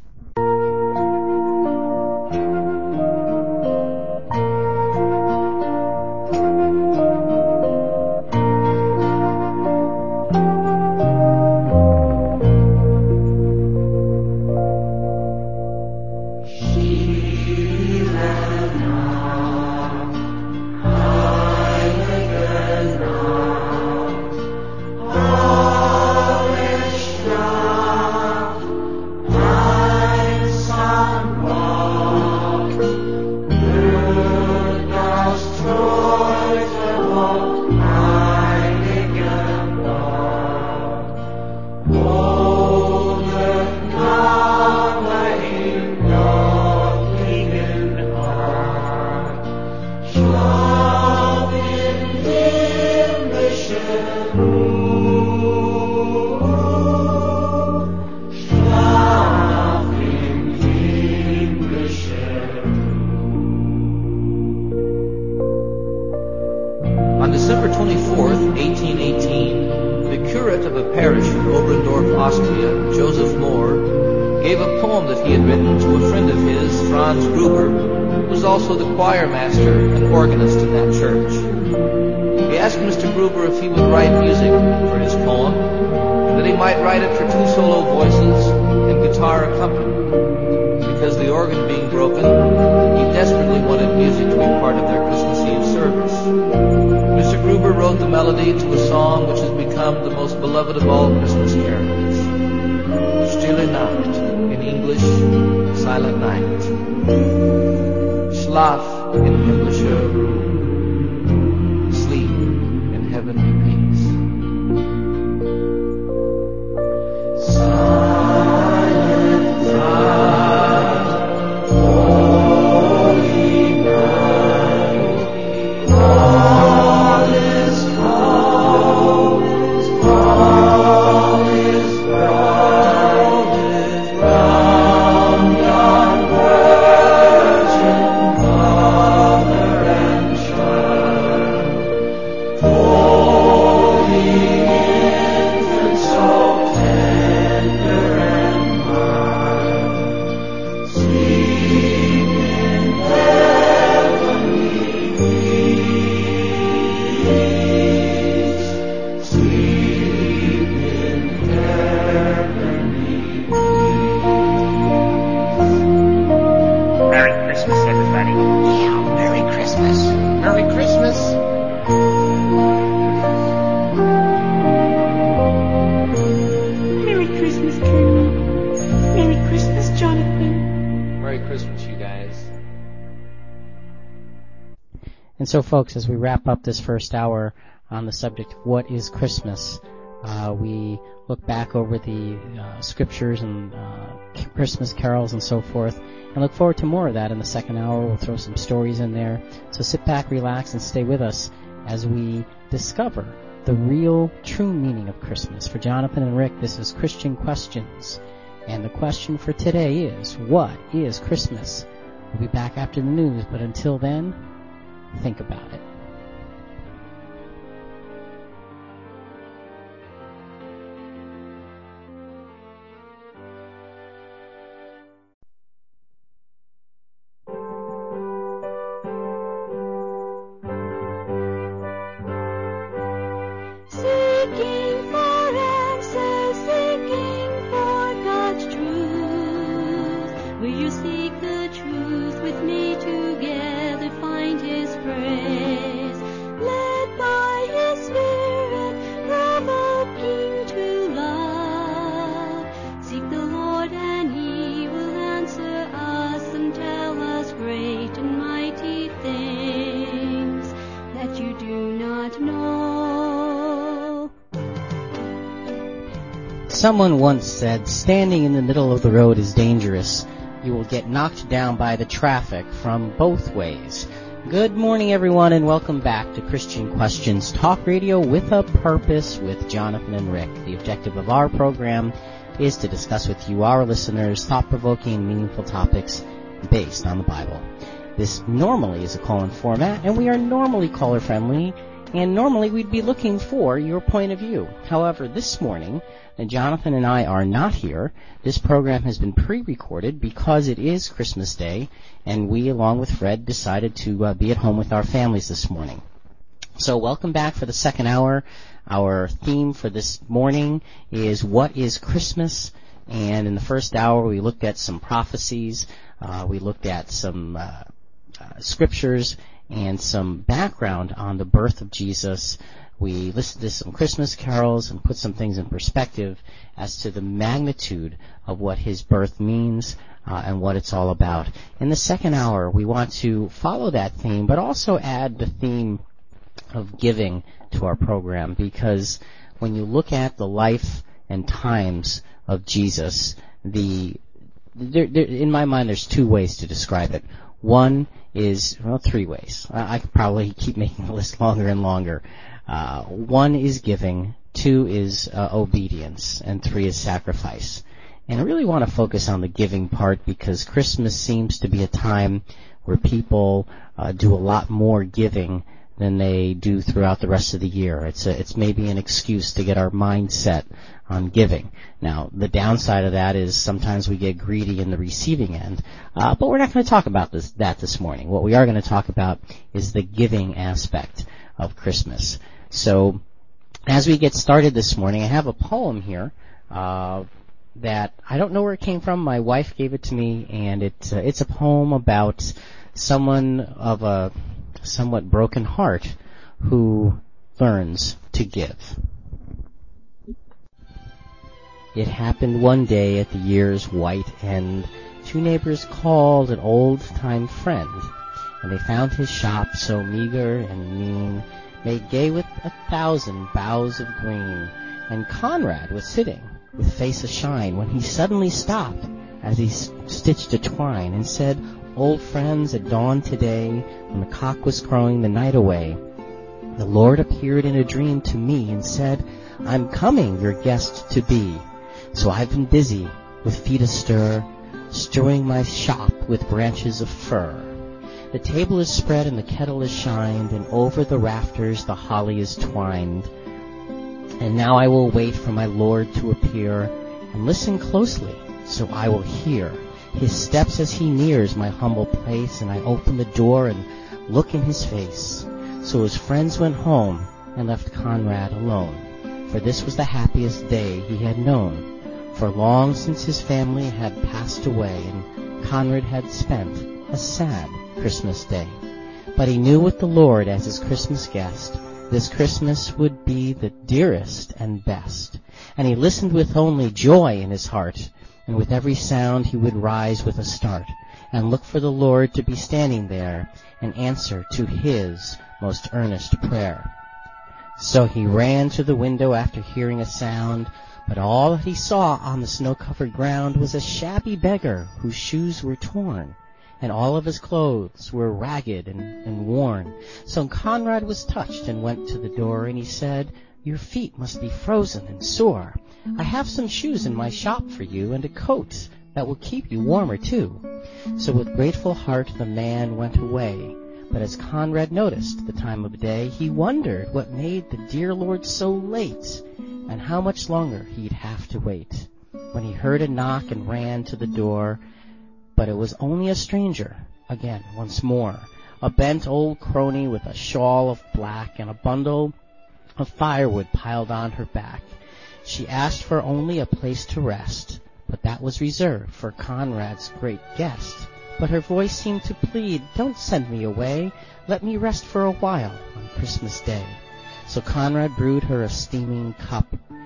And so, folks, as we wrap up this first hour, on the subject of what is Christmas. Uh, we look back over the uh, scriptures and uh, Christmas carols and so forth, and look forward to more of that in the second hour. We'll throw some stories in there. So sit back, relax, and stay with us as we discover the real, true meaning of Christmas. For Jonathan and Rick, this is Christian Questions, and the question for today is, what is Christmas? We'll be back after the news, but until then, think about it. Someone once said, standing in the middle of the road is dangerous. You will get knocked down by the traffic from both ways. Good morning, everyone, and welcome back to Christian Questions Talk Radio with a Purpose with Jonathan and Rick. The objective of our program is to discuss with you, our listeners, thought-provoking and meaningful topics based on the Bible. This normally is a call-in format, and we are normally caller-friendly, and normally we'd be looking for your point of view. However, this morning, Jonathan and I are not here. This program has been pre-recorded because it is Christmas Day, and we, along with Fred, decided to uh, be at home with our families this morning. So welcome back for the second hour. Our theme for this morning is What is Christmas? And in the first hour, we looked at some prophecies. Uh, we looked at some uh, uh, scriptures and some background on the birth of Jesus. We listened to some Christmas carols and put some things in perspective as to the magnitude of what his birth means uh, and what it's all about. In the second hour, we want to follow that theme, but also add the theme of giving to our program, because when you look at the life and times of Jesus, the there, there, in my mind, there's two ways to describe it. One is, well, three ways. I, I could probably keep making the list longer and longer. Uh, one is giving, two is uh, obedience, and three is sacrifice. And I really want to focus on the giving part because Christmas seems to be a time where people uh, do a lot more giving than they do throughout the rest of the year. It's a, it's maybe an excuse to get our mindset on giving. Now, the downside of that is sometimes we get greedy in the receiving end, uh, but we're not going to talk about this, that this morning. What we are going to talk about is the giving aspect of Christmas. So, as we get started this morning, I have a poem here uh, that I don't know where it came from. My wife gave it to me, and it's uh, it's a poem about someone of a somewhat broken heart who learns to give. It happened one day at the year's white end. Two neighbors called an old-time friend, and they found his shop so meager and mean, made gay with a thousand boughs of green. And Conrad was sitting with face ashine when he suddenly stopped as he stitched a twine and said, "Old friends, at dawn today, when the cock was crowing the night away, the Lord appeared in a dream to me and said, 'I'm coming, your guest to be.' So I've been busy with feet astir, strewing my shop with branches of fir. The table is spread and the kettle is shined, and over the rafters the holly is twined. And now I will wait for my Lord to appear, and listen closely, so I will hear his steps as he nears my humble place, and I open the door and look in his face." So his friends went home and left Conrad alone, for this was the happiest day he had known. For long since his family had passed away, and Conrad had spent a sad Christmas day. But he knew with the Lord as his Christmas guest, this Christmas would be the dearest and best. And he listened with only joy in his heart, and with every sound he would rise with a start, and look for the Lord to be standing there, and answer to his most earnest prayer. So he ran to the window after hearing a sound, but all that he saw on the snow-covered ground was a shabby beggar whose shoes were torn, and all of his clothes were ragged and, and worn. So Conrad was touched and went to the door, and he said, "Your feet must be frozen and sore. I have some shoes in my shop for you, and a coat that will keep you warmer too." So with grateful heart the man went away. But as Conrad noticed the time of day, he wondered what made the dear Lord so late, and how much longer he'd have to wait. When he heard a knock and ran to the door, but it was only a stranger, again, once more, a bent old crone with a shawl of black and a bundle of firewood piled on her back. She asked for only a place to rest, but that was reserved for Conrad's great guest. But her voice seemed to plead, "Don't send me away. Let me rest for a while on Christmas Day." So Conrad brewed her a steaming cup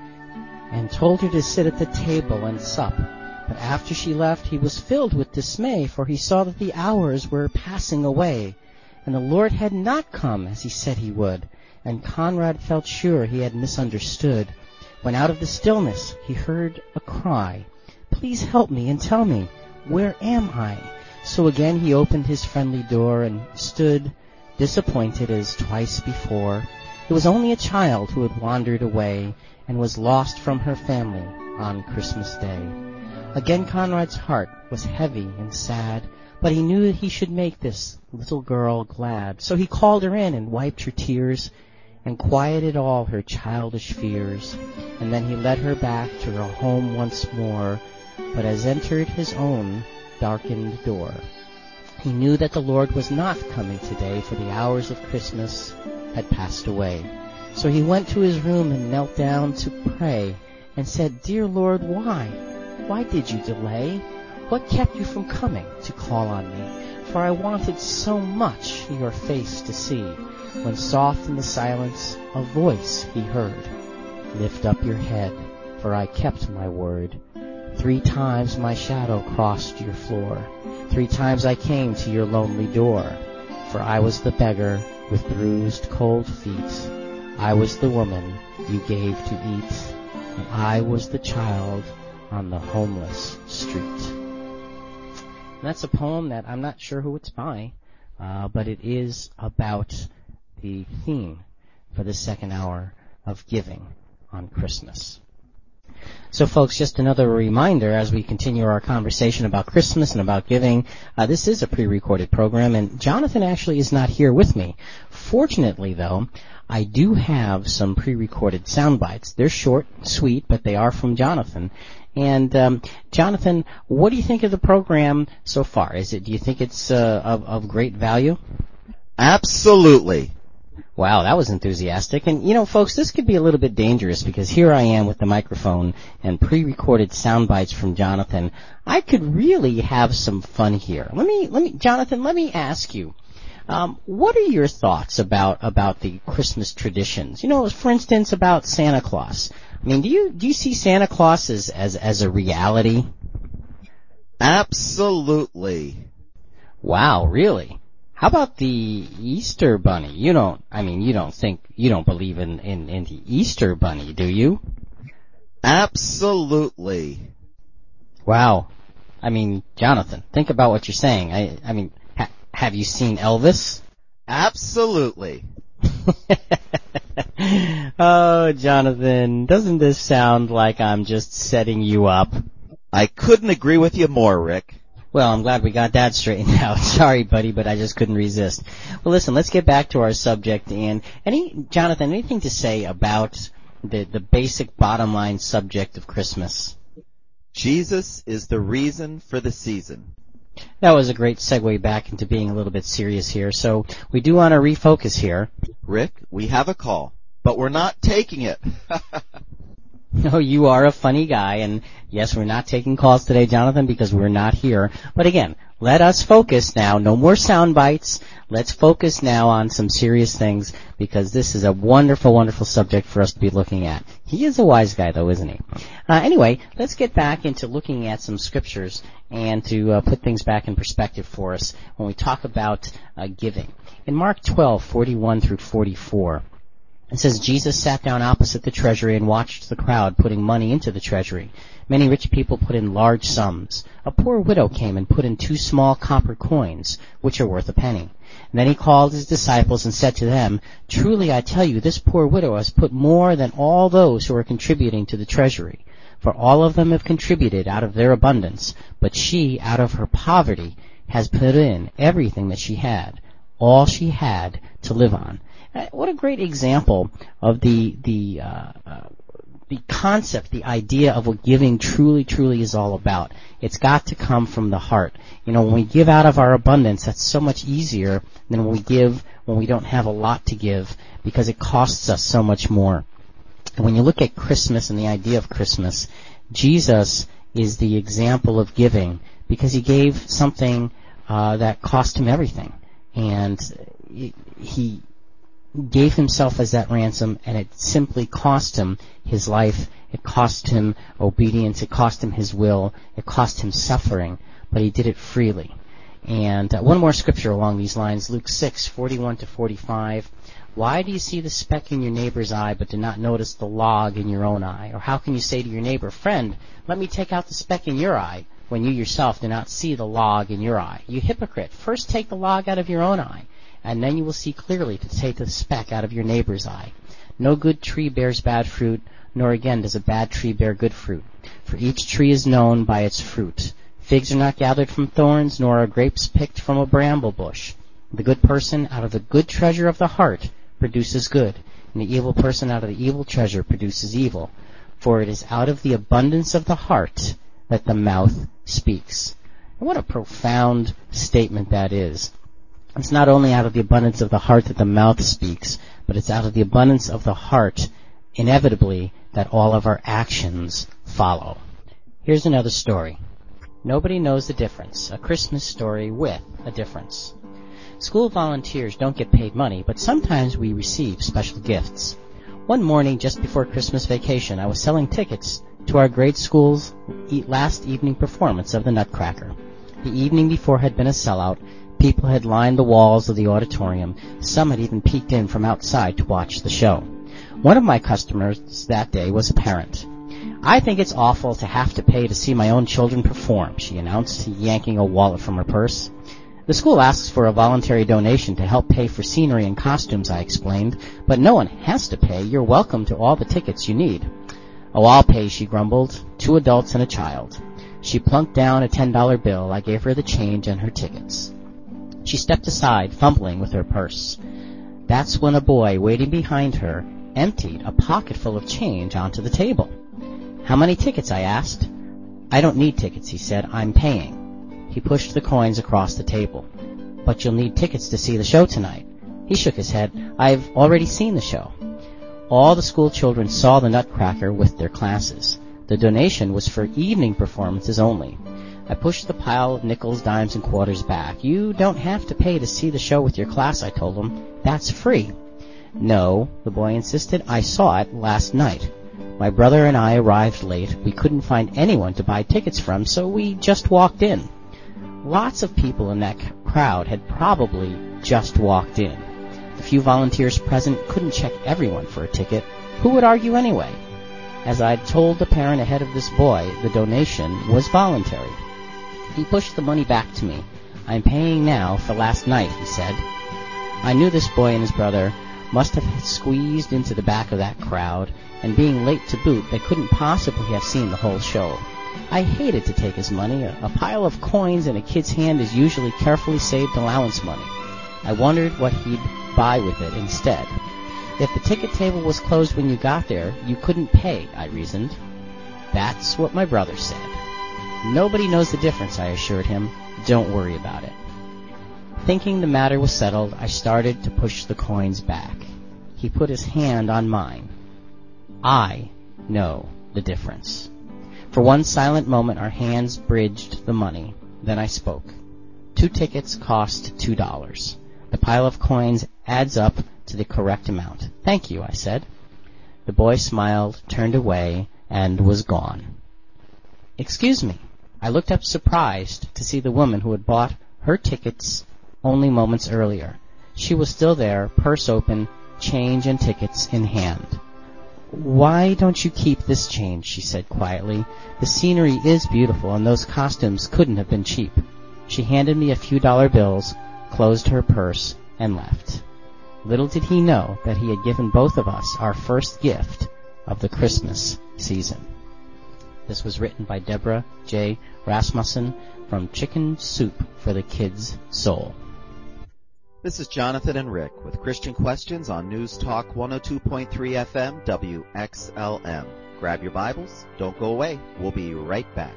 and told her to sit at the table and sup. But after she left, he was filled with dismay, for he saw that the hours were passing away, and the Lord had not come as he said he would. And Conrad felt sure he had misunderstood, when out of the stillness he heard a cry, "Please help me and tell me, where am I?" So again he opened his friendly door and stood disappointed as twice before. It was only a child who had wandered away and was lost from her family on Christmas Day. Again Conrad's heart was heavy and sad, but he knew that he should make this little girl glad. So he called her in and wiped her tears and quieted all her childish fears. And then he led her back to her home once more, but as entered his own darkened door, he knew that the Lord was not coming today, for the hours of Christmas had passed away. So he went to his room and knelt down to pray and said, "Dear Lord, why? Why did you delay? What kept you from coming to call on me? For I wanted so much your face to see." When soft in the silence a voice he heard, "Lift up your head, for I kept my word. Three times my shadow crossed your floor. Three times I came to your lonely door. For I was the beggar with bruised cold feet. I was the woman you gave to eat. And I was the child on the homeless street." And that's a poem that I'm not sure who it's by, uh, but it is about the theme for the second hour of giving on Christmas. So, folks, just another reminder as we continue our conversation about Christmas and about giving. Uh, this is a pre-recorded program, and Jonathan actually is not here with me. Fortunately, though, I do have some pre-recorded sound bites. They're short, sweet, but they are from Jonathan. And um, Jonathan, what do you think of the program so far? Is it? Do you think it's uh, of, of great value? Absolutely. Wow, that was enthusiastic. And, you know, folks, this could be a little bit dangerous because here I am with the microphone and pre-recorded sound bites from Jonathan. I could really have some fun here. Let me, let me, Jonathan, let me ask you, um, what are your thoughts about, about the Christmas traditions? You know, for instance, about Santa Claus. I mean, do you, do you see Santa Claus as, as, as a reality? Absolutely. Wow, really? How about the Easter Bunny? You don't, I mean, you don't think, you don't believe in, in, in the Easter Bunny, do you? Absolutely. Wow. I mean, Jonathan, think about what you're saying. I, I mean, ha- have you seen Elvis? Absolutely. Oh, Jonathan, doesn't this sound like I'm just setting you up? I couldn't agree with you more, Rick. Well, I'm glad we got that straightened out. Sorry, buddy, but I just couldn't resist. Well, listen, let's get back to our subject. And any, Jonathan, anything to say about the, the basic bottom line subject of Christmas? Jesus is the reason for the season. That was a great segue back into being a little bit serious here. So we do want to refocus here. Rick, we have a call, but we're not taking it. No, you are a funny guy, and yes, we're not taking calls today, Jonathan, because we're not here. But again, let us focus now. No more sound bites. Let's focus now on some serious things, because this is a wonderful, wonderful subject for us to be looking at. He is a wise guy, though, isn't he? Uh, anyway, let's get back into looking at some scriptures and to uh, put things back in perspective for us when we talk about uh, giving. In Mark twelve, forty-one through forty-four, It says, Jesus sat down opposite the treasury and watched the crowd putting money into the treasury. Many rich people put in large sums. A poor widow came and put in two small copper coins, which are worth a penny. And then he called his disciples and said to them, Truly I tell you, this poor widow has put more than all those who are contributing to the treasury. For all of them have contributed out of their abundance, but she, out of her poverty, has put in everything that she had, all she had to live on. Uh, what a great example of the the uh, uh, the concept, the idea of what giving truly, truly is all about. It's got to come from the heart. You know, when we give out of our abundance, that's so much easier than when we give when we don't have a lot to give, because it costs us so much more. And when you look at Christmas and the idea of Christmas, Jesus is the example of giving, because he gave something uh, that cost him everything. And he gave himself as that ransom, and it simply cost him his life. It cost him obedience. It cost him his will. It cost him suffering, but he did it freely. And uh, one more scripture along these lines, Luke six, forty-one to forty-five. Why do you see the speck in your neighbor's eye but do not notice the log in your own eye? Or how can you say to your neighbor, Friend, let me take out the speck in your eye, when you yourself do not see the log in your eye? You hypocrite, first take the log out of your own eye, and then you will see clearly to take the speck out of your neighbor's eye. No good tree bears bad fruit, nor again does a bad tree bear good fruit. For each tree is known by its fruit. Figs are not gathered from thorns, nor are grapes picked from a bramble bush. The good person out of the good treasure of the heart produces good, and the evil person out of the evil treasure produces evil. For it is out of the abundance of the heart that the mouth speaks. And what a profound statement that is. It's not only out of the abundance of the heart that the mouth speaks, but it's out of the abundance of the heart, inevitably, that all of our actions follow. Here's another story. Nobody knows the difference. A Christmas story with a difference. School volunteers don't get paid money, but sometimes we receive special gifts. One morning, just before Christmas vacation, I was selling tickets to our grade school's last evening performance of the Nutcracker. The evening before had been a sellout. People had lined the walls of the auditorium. Some had even peeked in from outside to watch the show. One of my customers that day was a parent. I think it's awful to have to pay to see my own children perform, she announced, yanking a wallet from her purse. The school asks for a voluntary donation to help pay for scenery and costumes, I explained, but no one has to pay. You're welcome to all the tickets you need. Oh, I'll pay, she grumbled. Two adults and a child. She plunked down a ten dollar bill. I gave her the change and her tickets. She stepped aside, fumbling with her purse. That's when a boy waiting behind her emptied a pocket full of change onto the table. How many tickets? I asked. I don't need tickets, he said. I'm paying. He pushed the coins across the table. But you'll need tickets to see the show tonight. He shook his head. I've already seen the show. All the school children saw the Nutcracker with their classes. The donation was for evening performances only. I pushed the pile of nickels, dimes, and quarters back. You don't have to pay to see the show with your class, I told him. That's free. No, the boy insisted. I saw it last night. My brother and I arrived late. We couldn't find anyone to buy tickets from, so we just walked in. Lots of people in that crowd had probably just walked in. The few volunteers present couldn't check everyone for a ticket. Who would argue anyway? As I'd told the parent ahead of this boy, the donation was voluntary. He pushed the money back to me. I'm paying now for last night, he said. I knew this boy and his brother must have squeezed into the back of that crowd, and being late to boot, they couldn't possibly have seen the whole show. I hated to take his money. A, a pile of coins in a kid's hand is usually carefully saved allowance money. I wondered what he'd buy with it instead. If the ticket table was closed when you got there, you couldn't pay, I reasoned. That's what my brother said. Nobody knows the difference, I assured him. Don't worry about it. Thinking the matter was settled, I started to push the coins back. He put his hand on mine. I know the difference. For one silent moment, our hands bridged the money. Then I spoke. Two tickets cost two dollars. The pile of coins adds up to the correct amount. Thank you, I said. The boy smiled, turned away, and was gone. Excuse me. I looked up surprised to see the woman who had bought her tickets only moments earlier. She was still there, purse open, change and tickets in hand. "Why don't you keep this change?" she said quietly. "The scenery is beautiful, and those costumes couldn't have been cheap." She handed me a few dollar bills, closed her purse, and left. Little did he know that he had given both of us our first gift of the Christmas season. This was written by Deborah J. Rasmussen from Chicken Soup for the Kid's Soul. This is Jonathan and Rick with Christian Questions on News Talk one oh two point three F M W X L M. Grab your Bibles. Don't go away. We'll be right back.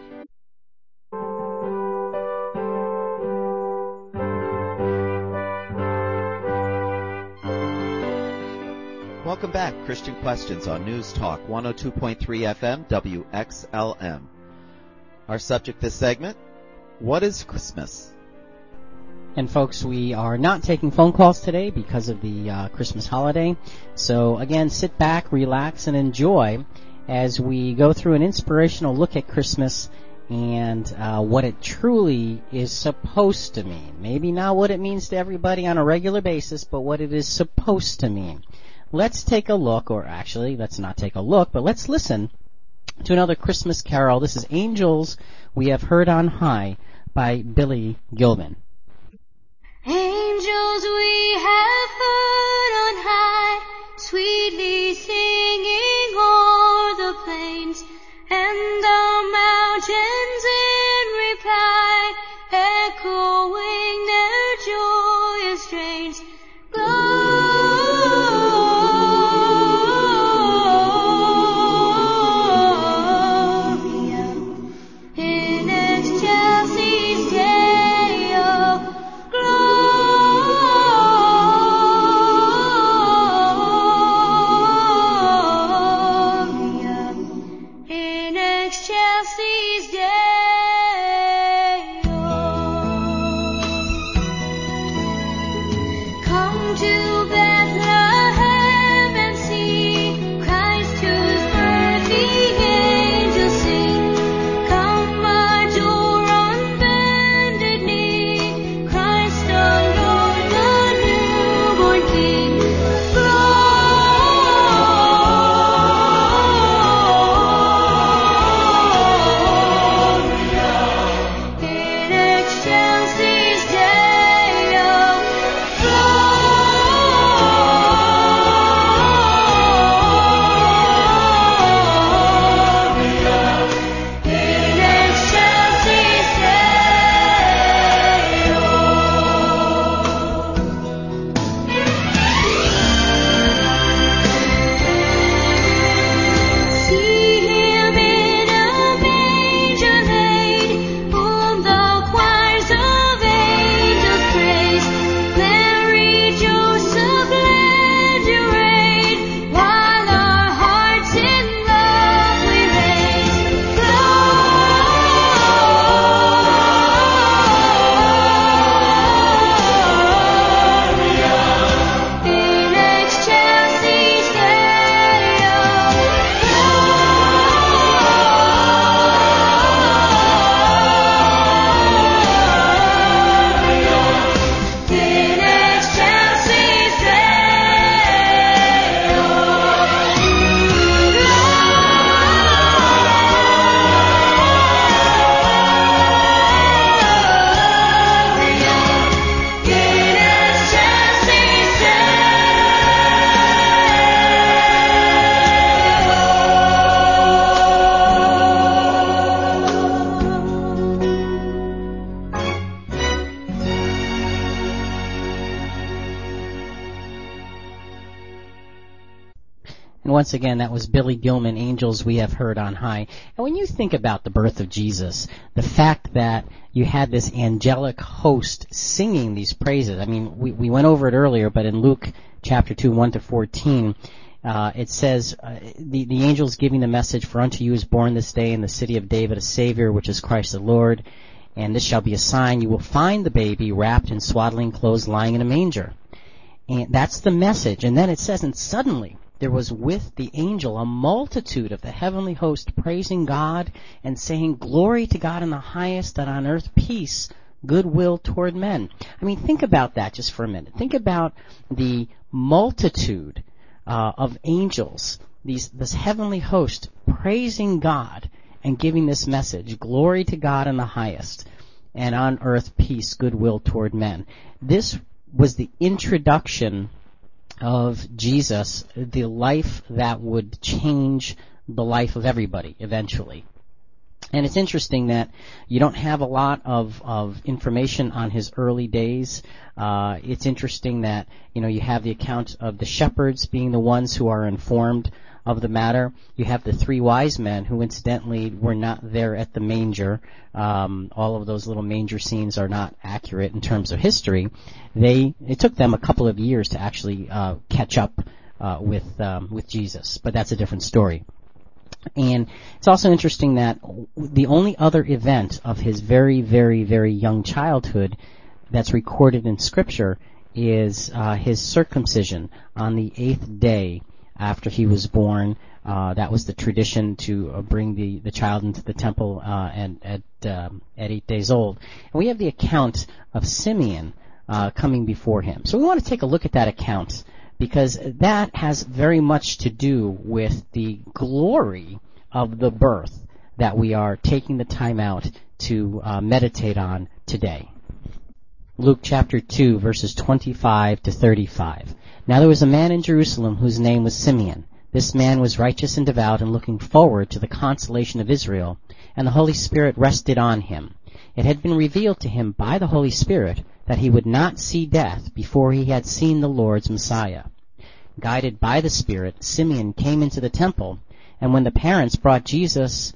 Welcome back. Christian Questions on News Talk one oh two point three F M W X L M. Our subject this segment, what is Christmas? And folks, we are not taking phone calls today because of the uh, Christmas holiday. So again, sit back, relax, and enjoy as we go through an inspirational look at Christmas and uh, what it truly is supposed to mean. Maybe not what it means to everybody on a regular basis, but what it is supposed to mean. Let's take a look, or actually, let's not take a look, but let's listen to another Christmas carol. This is Angels We Have Heard on High by Billy Gilman. Angels we have heard on high, sweetly singing o'er the plains, and the mountains in reply, echoing their joyous strains. Gloria in excelsis Deo. And once again, that was Billy Gilman, Angels We Have Heard on High. And when you think about the birth of Jesus, the fact that you had this angelic host singing these praises, I mean, we, we went over it earlier, but in Luke chapter two, one to fourteen, uh, it says, uh, the, the angels giving the message, "For unto you is born this day in the city of David a Savior, which is Christ the Lord. And this shall be a sign, you will find the baby wrapped in swaddling clothes lying in a manger." And that's the message. And then it says, and suddenly there was with the angel a multitude of the heavenly host praising God and saying, "Glory to God in the highest, and on earth peace goodwill toward men. I mean, think about that just for a minute. Think about the multitude uh, of angels, these this heavenly host praising God and giving this message, glory to God in the highest, and on earth peace, goodwill toward men. This was the introduction of Jesus, the life that would change the life of everybody eventually. And it's interesting that you don't have a lot of, of information on his early days. Uh, it's interesting that, you know, you have the account of the shepherds being the ones who are informed of the matter. You have the three wise men who incidentally were not there at the manger. Um, all of those little manger scenes are not accurate in terms of history. They, it took them a couple of years to actually, uh, catch up, uh, with, um, with Jesus. But that's a different story. And it's also interesting that the only other event of his very, very, very young childhood that's recorded in Scripture is uh, his circumcision on the eighth day after he was born. Uh, that was the tradition to uh, bring the, the child into the temple uh, and, at um, at eight days old. And we have the account of Simeon uh, coming before him. So we want to take a look at that account, because that has very much to do with the glory of the birth that we are taking the time out to uh, meditate on today. Luke chapter two, verses twenty-five to thirty-five. Now there was a man in Jerusalem whose name was Simeon. This man was righteous and devout and looking forward to the consolation of Israel, and the Holy Spirit rested on him. It had been revealed to him by the Holy Spirit that he would not see death before he had seen the Lord's Messiah. Guided by the Spirit, Simeon came into the temple, and when the parents brought Jesus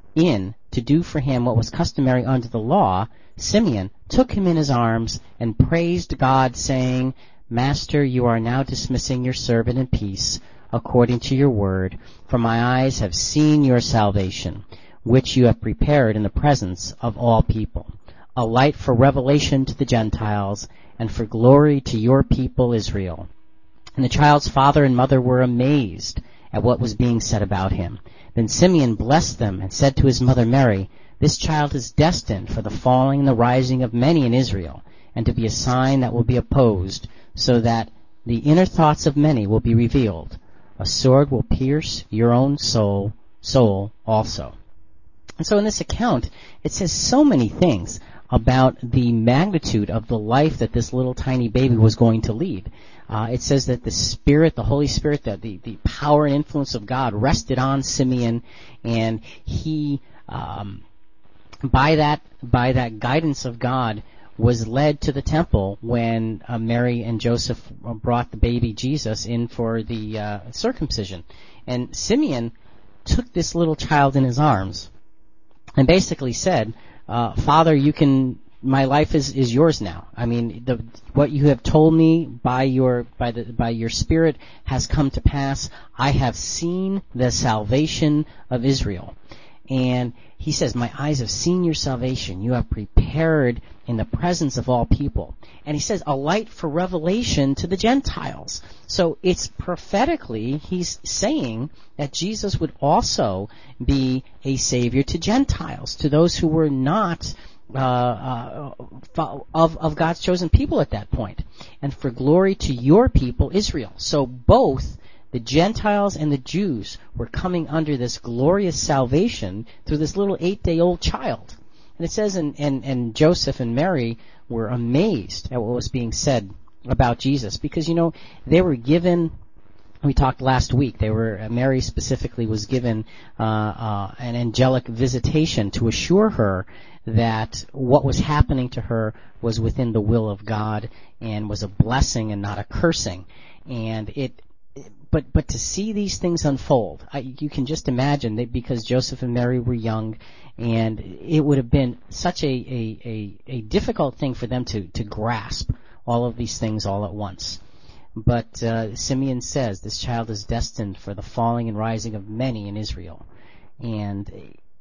in to do for him what was customary under the law, Simeon took him in his arms and praised God, saying, Master, you are now dismissing your servant in peace, according to your word, for my eyes have seen your salvation, which you have prepared in the presence of all people, a light for revelation to the Gentiles, and for glory to your people Israel. And the child's father and mother were amazed at what was being said about him. Then Simeon blessed them and said to his mother Mary, This child is destined for the falling and the rising of many in Israel, and to be a sign that will be opposed, so that the inner thoughts of many will be revealed. A sword will pierce your own soul, soul also. And so in this account, it says so many things about the magnitude of the life that this little tiny baby was going to lead. Uh, it says that the Spirit, the Holy Spirit, the, the, the power and influence of God rested on Simeon, and he, um, by that, by that guidance of God, was led to the temple when uh, Mary and Joseph brought the baby Jesus in for the uh, circumcision. And Simeon took this little child in his arms and basically said, uh, Father, you can, my life is, is yours now. I mean, the, what you have told me by your, by the, by your Spirit has come to pass. I have seen the salvation of Israel. And he says, my eyes have seen your salvation. You have prepared in the presence of all people. And he says, a light for revelation to the Gentiles. So it's prophetically, he's saying that Jesus would also be a Savior to Gentiles, to those who were not uh, uh, of, of God's chosen people at that point. And for glory to your people, Israel. So both the Gentiles and the Jews were coming under this glorious salvation through this little eight-day-old child. And it says, and, and, and Joseph and Mary were amazed at what was being said about Jesus, because, you know, they were given, we talked last week, they were, Mary specifically was given uh, uh, an angelic visitation to assure her that what was happening to her was within the will of God and was a blessing and not a cursing. And it But but to see these things unfold, I, you can just imagine that, because Joseph and Mary were young, and it would have been such a, a, a, a difficult thing for them to, to grasp all of these things all at once. But uh, Simeon says this child is destined for the falling and rising of many in Israel. And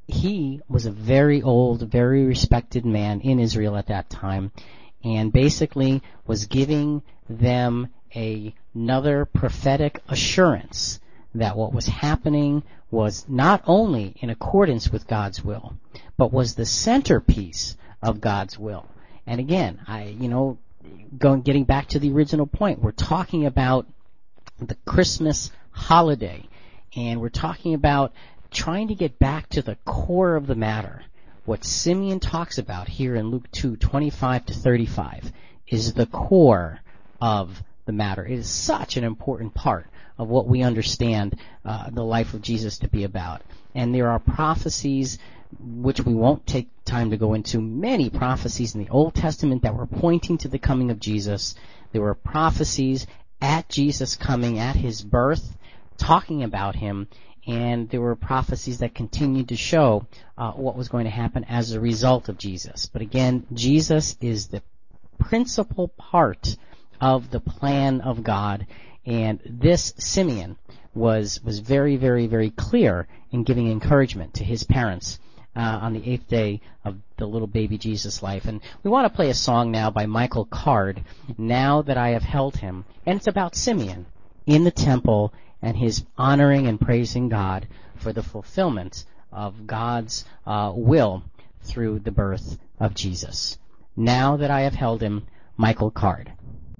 he was a very old, very respected man in Israel at that time, and basically was giving them a, another prophetic assurance that what was happening was not only in accordance with God's will, but was the centerpiece of God's will. And again, I, you know, going, getting back to the original point, we're talking about the Christmas holiday, and we're talking about trying to get back to the core of the matter. What Simeon talks about here in Luke two, twenty-five to thirty-five is the core of the matter. It is such an important part of what we understand uh, the life of Jesus to be about. And there are prophecies, which we won't take time to go into, many prophecies in the Old Testament that were pointing to the coming of Jesus. There were prophecies at Jesus coming, at his birth, talking about him, and there were prophecies that continued to show uh, what was going to happen as a result of Jesus. But again, Jesus is the principal part of the plan of God, and this Simeon was was very, very, very clear in giving encouragement to his parents uh, on the eighth day of the little baby Jesus' life. And we want to play a song now by Michael Card, Now That I Have Held Him, and it's about Simeon in the temple and his honoring and praising God for the fulfillment of God's uh, will through the birth of Jesus. Now That I Have Held Him, Michael Card.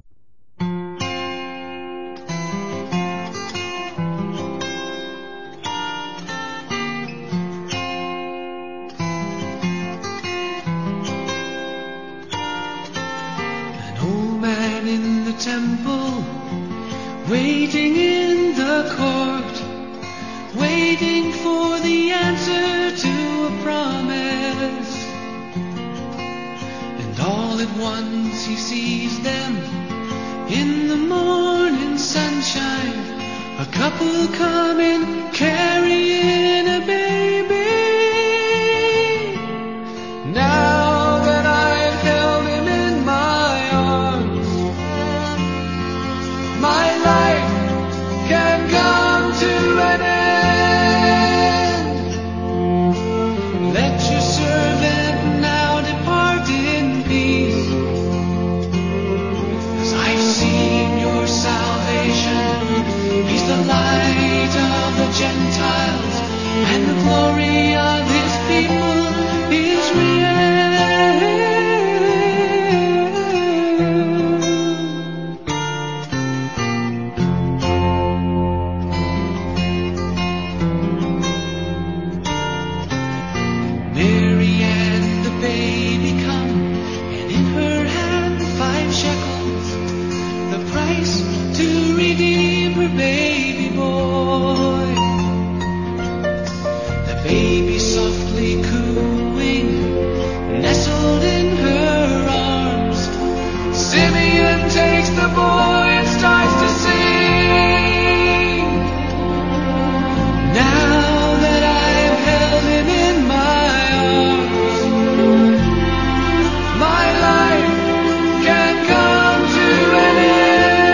Temple, waiting in the court, waiting for the answer to a promise. And all at once he sees them in the morning sunshine, a couple coming carrying a baby. Now that I've held him in my arms, my life can come to an end. Let your servant now depart in peace, 'cause I've seen your salvation. He's the light of the Gentiles, and the glory of his people is real. Baby boy, the baby softly cooing, nestled in her arms. Simeon takes the boy and starts to sing. Now that I've held him in my arms, my life can come to an end.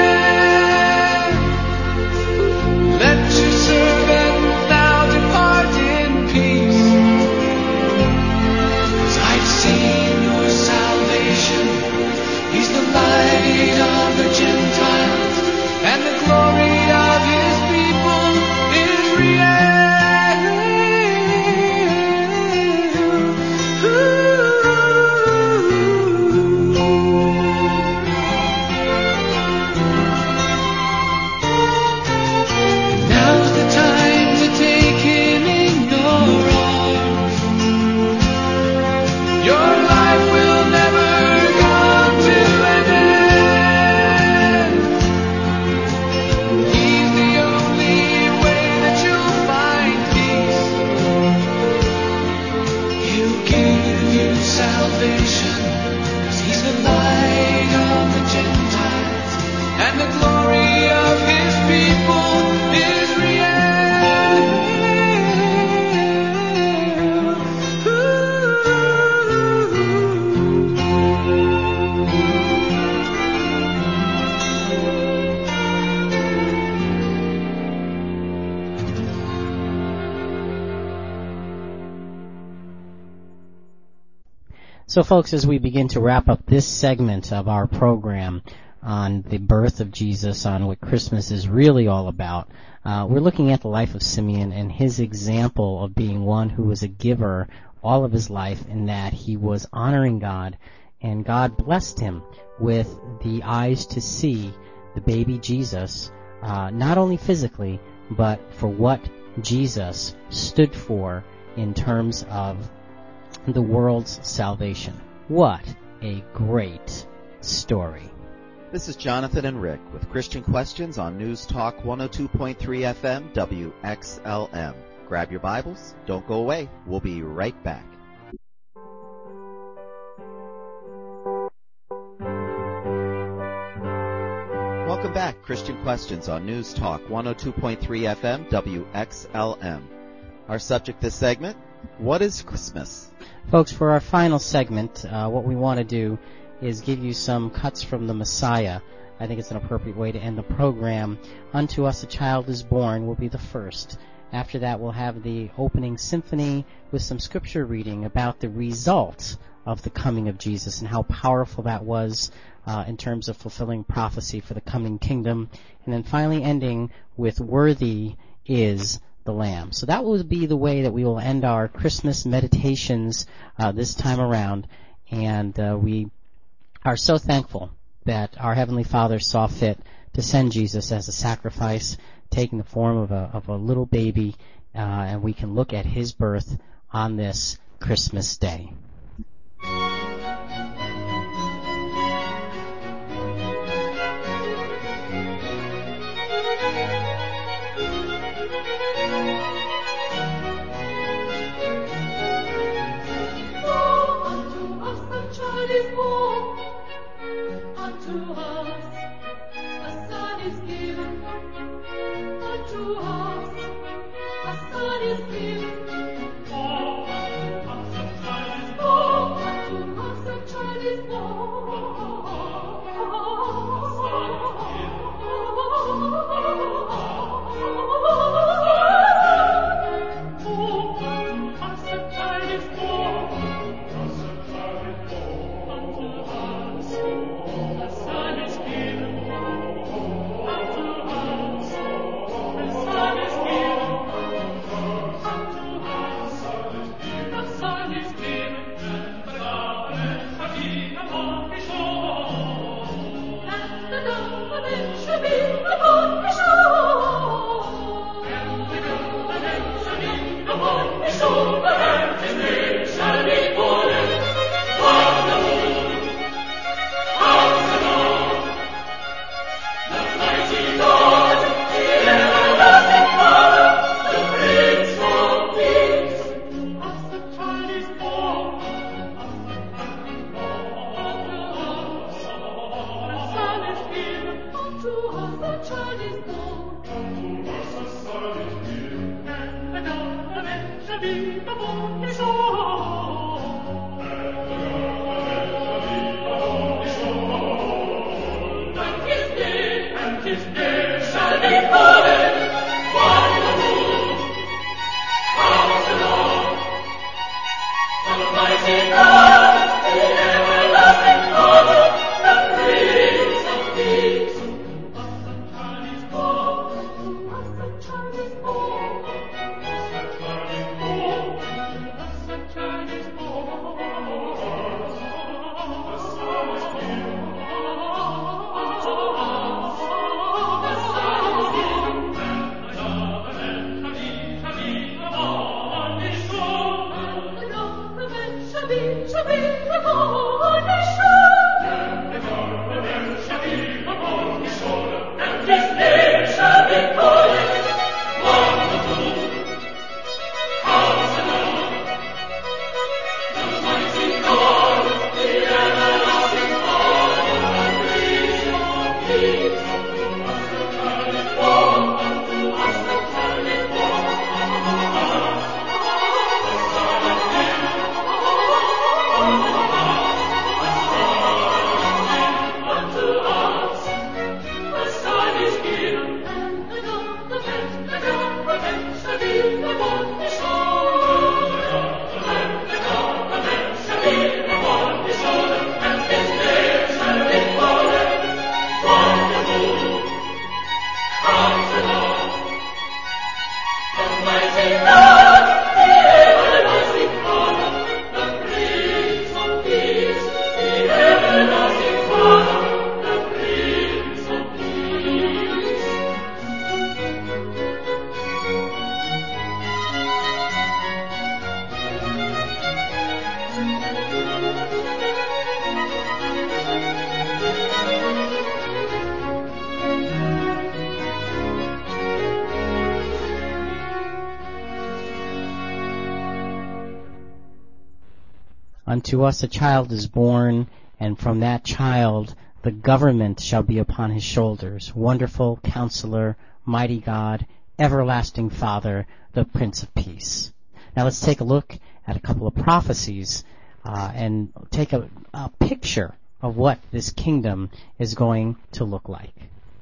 So, folks, as we begin to wrap up this segment of our program on the birth of Jesus, on what Christmas is really all about, uh, we're looking at the life of Simeon and his example of being one who was a giver all of his life, in that he was honoring God and God blessed him with the eyes to see the baby Jesus, uh, not only physically, but for what Jesus stood for in terms of the world's salvation. What a great story. This is Jonathan and Rick with Christian Questions on News Talk one oh two point three F M W X L M. Grab your Bibles. Don't go away. We'll be right back. Welcome back. Christian Questions on News Talk one oh two point three F M W X L M. Our subject this segment, what is Christmas? Folks, for our final segment, uh, what we want to do is give you some cuts from the Messiah. I think it's an appropriate way to end the program. Unto us a child is born will be the first. After that, we'll have the opening symphony with some scripture reading about the result of the coming of Jesus and how powerful that was uh, in terms of fulfilling prophecy for the coming kingdom. And then finally ending with Worthy is the Lamb. So that will be the way that we will end our Christmas meditations uh, this time around. And uh, we are so thankful that our Heavenly Father saw fit to send Jesus as a sacrifice, taking the form of a, of a little baby, uh, and we can look at his birth on this Christmas day. Is given. Unto us a child is born, and from that child the government shall be upon his shoulders. Wonderful Counselor, Mighty God, Everlasting Father, the Prince of Peace. Now let's take a look at a couple of prophecies uh, and take a, a picture of what this kingdom is going to look like.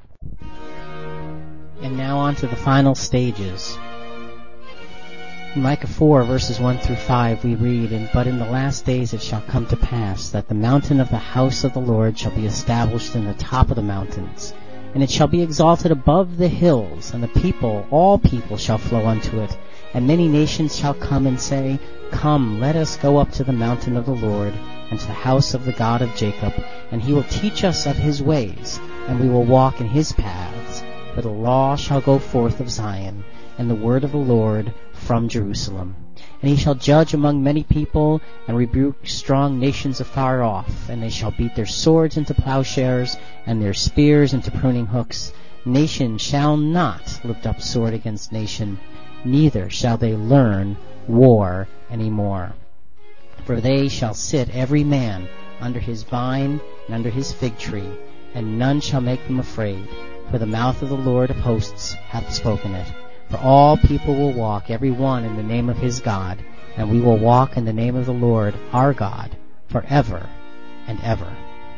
And now on to the final stages. In Micah four, verses one through five, we read, "And but in the last days it shall come to pass, that the mountain of the house of the Lord shall be established in the top of the mountains, and it shall be exalted above the hills, and the people, all people, shall flow unto it. And many nations shall come and say, Come, let us go up to the mountain of the Lord, and to the house of the God of Jacob, and he will teach us of his ways, and we will walk in his paths. For the law shall go forth of Zion, and the word of the Lord from Jerusalem. And he shall judge among many people, and rebuke strong nations afar off. And they shall beat their swords into plowshares, and their spears into pruning hooks. Nation shall not lift up sword against nation, neither shall they learn war any more. For they shall sit every man under his vine and under his fig tree, and none shall make them afraid. For the mouth of the Lord of hosts hath spoken it. For all people will walk, every one in the name of his God, and we will walk in the name of the Lord our God forever and ever."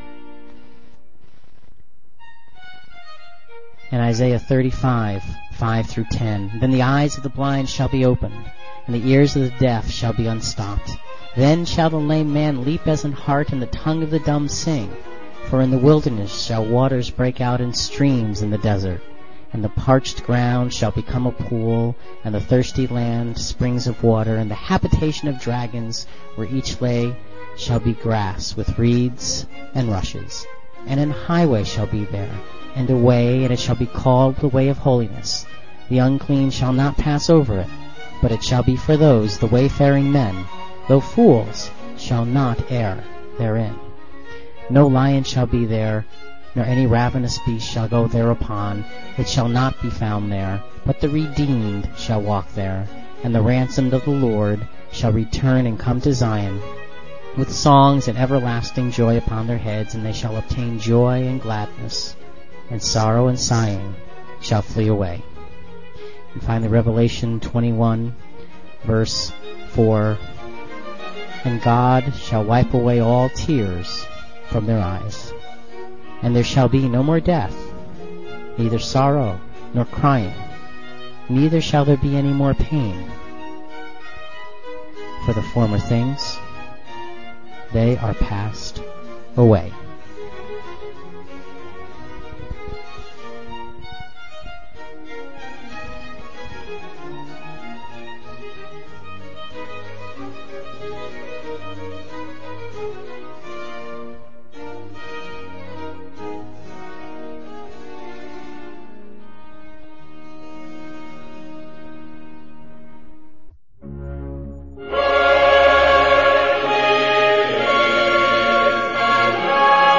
In Isaiah thirty-five, five through ten, "Then the eyes of the blind shall be opened, and the ears of the deaf shall be unstopped. Then shall the lame man leap as an hart, and the tongue of the dumb sing. For in the wilderness shall waters break out in streams in the desert. And the parched ground shall become a pool, and the thirsty land springs of water, and the habitation of dragons, where each lay, shall be grass with reeds and rushes. And an highway shall be there, and a way, and it shall be called the way of holiness. The unclean shall not pass over it, but it shall be for those, the wayfaring men, though fools shall not err therein. No lion shall be there, nor any ravenous beast shall go thereupon. It shall not be found there, but the redeemed shall walk there. And the ransomed of the Lord shall return and come to Zion, with songs and everlasting joy upon their heads, and they shall obtain joy and gladness, and sorrow and sighing shall flee away." And finally, Revelation twenty-one, verse four, "And God shall wipe away all tears from their eyes. And there shall be no more death, neither sorrow nor crying, neither shall there be any more pain. For the former things, they are passed away." Lord.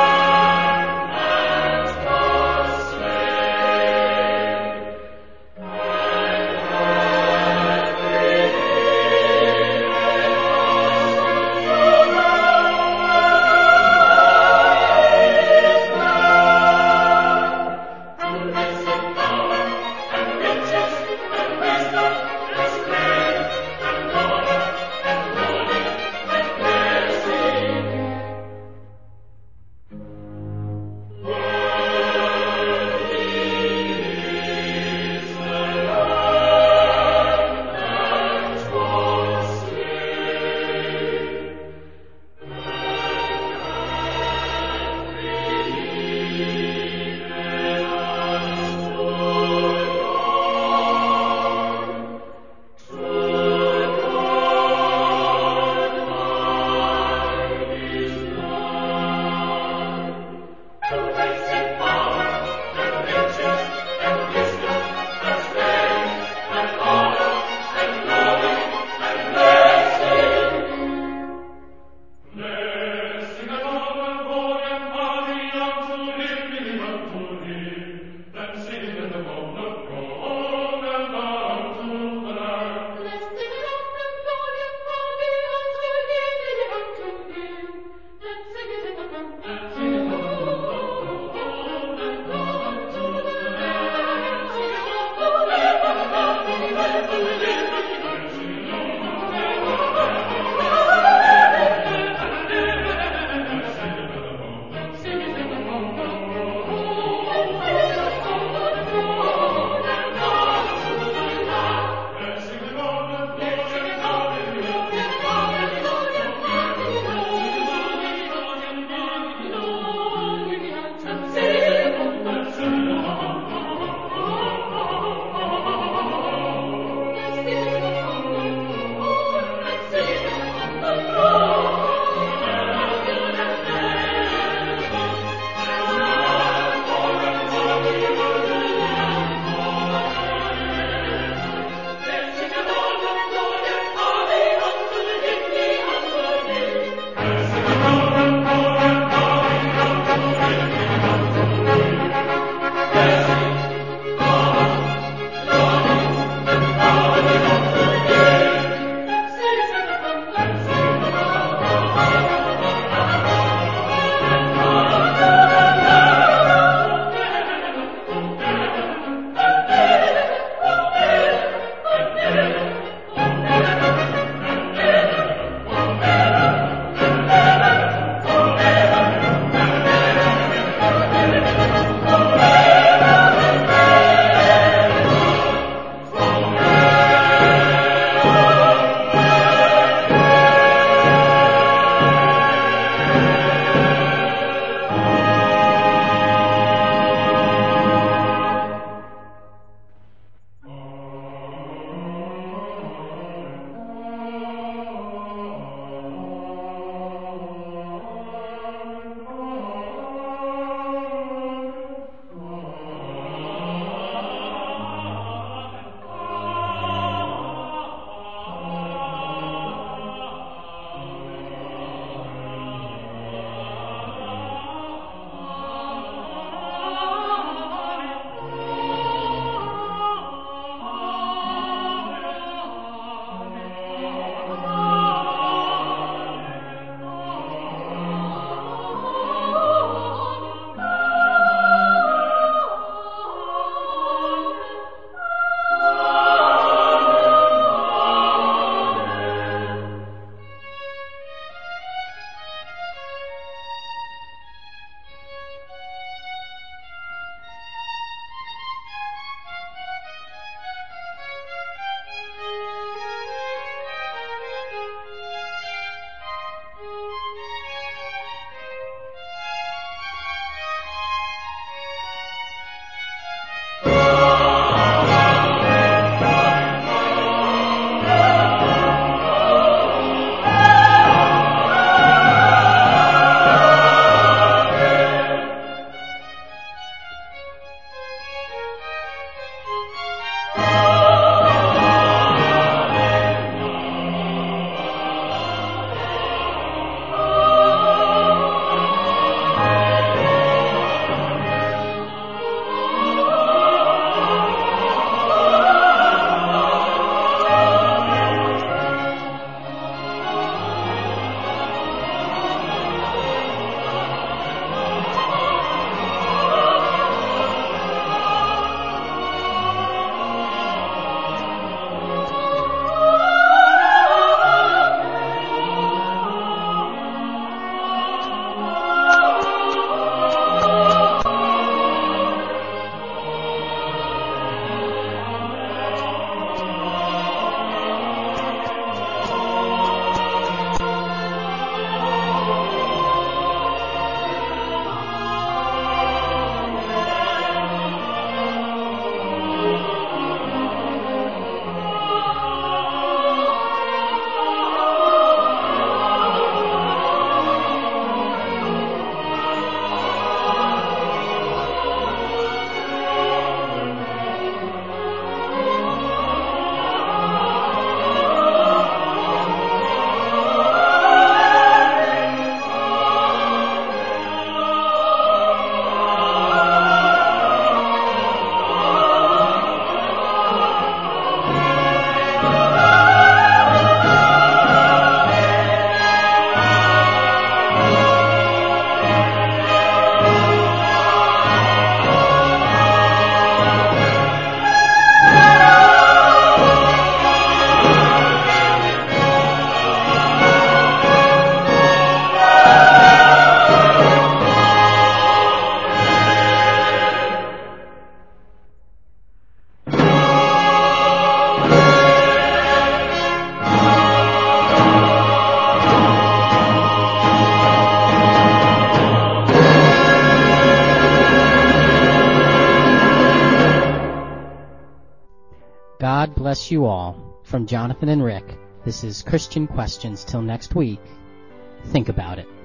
God bless you all. From Jonathan and Rick, this is Christian Questions. Till next week, think about it.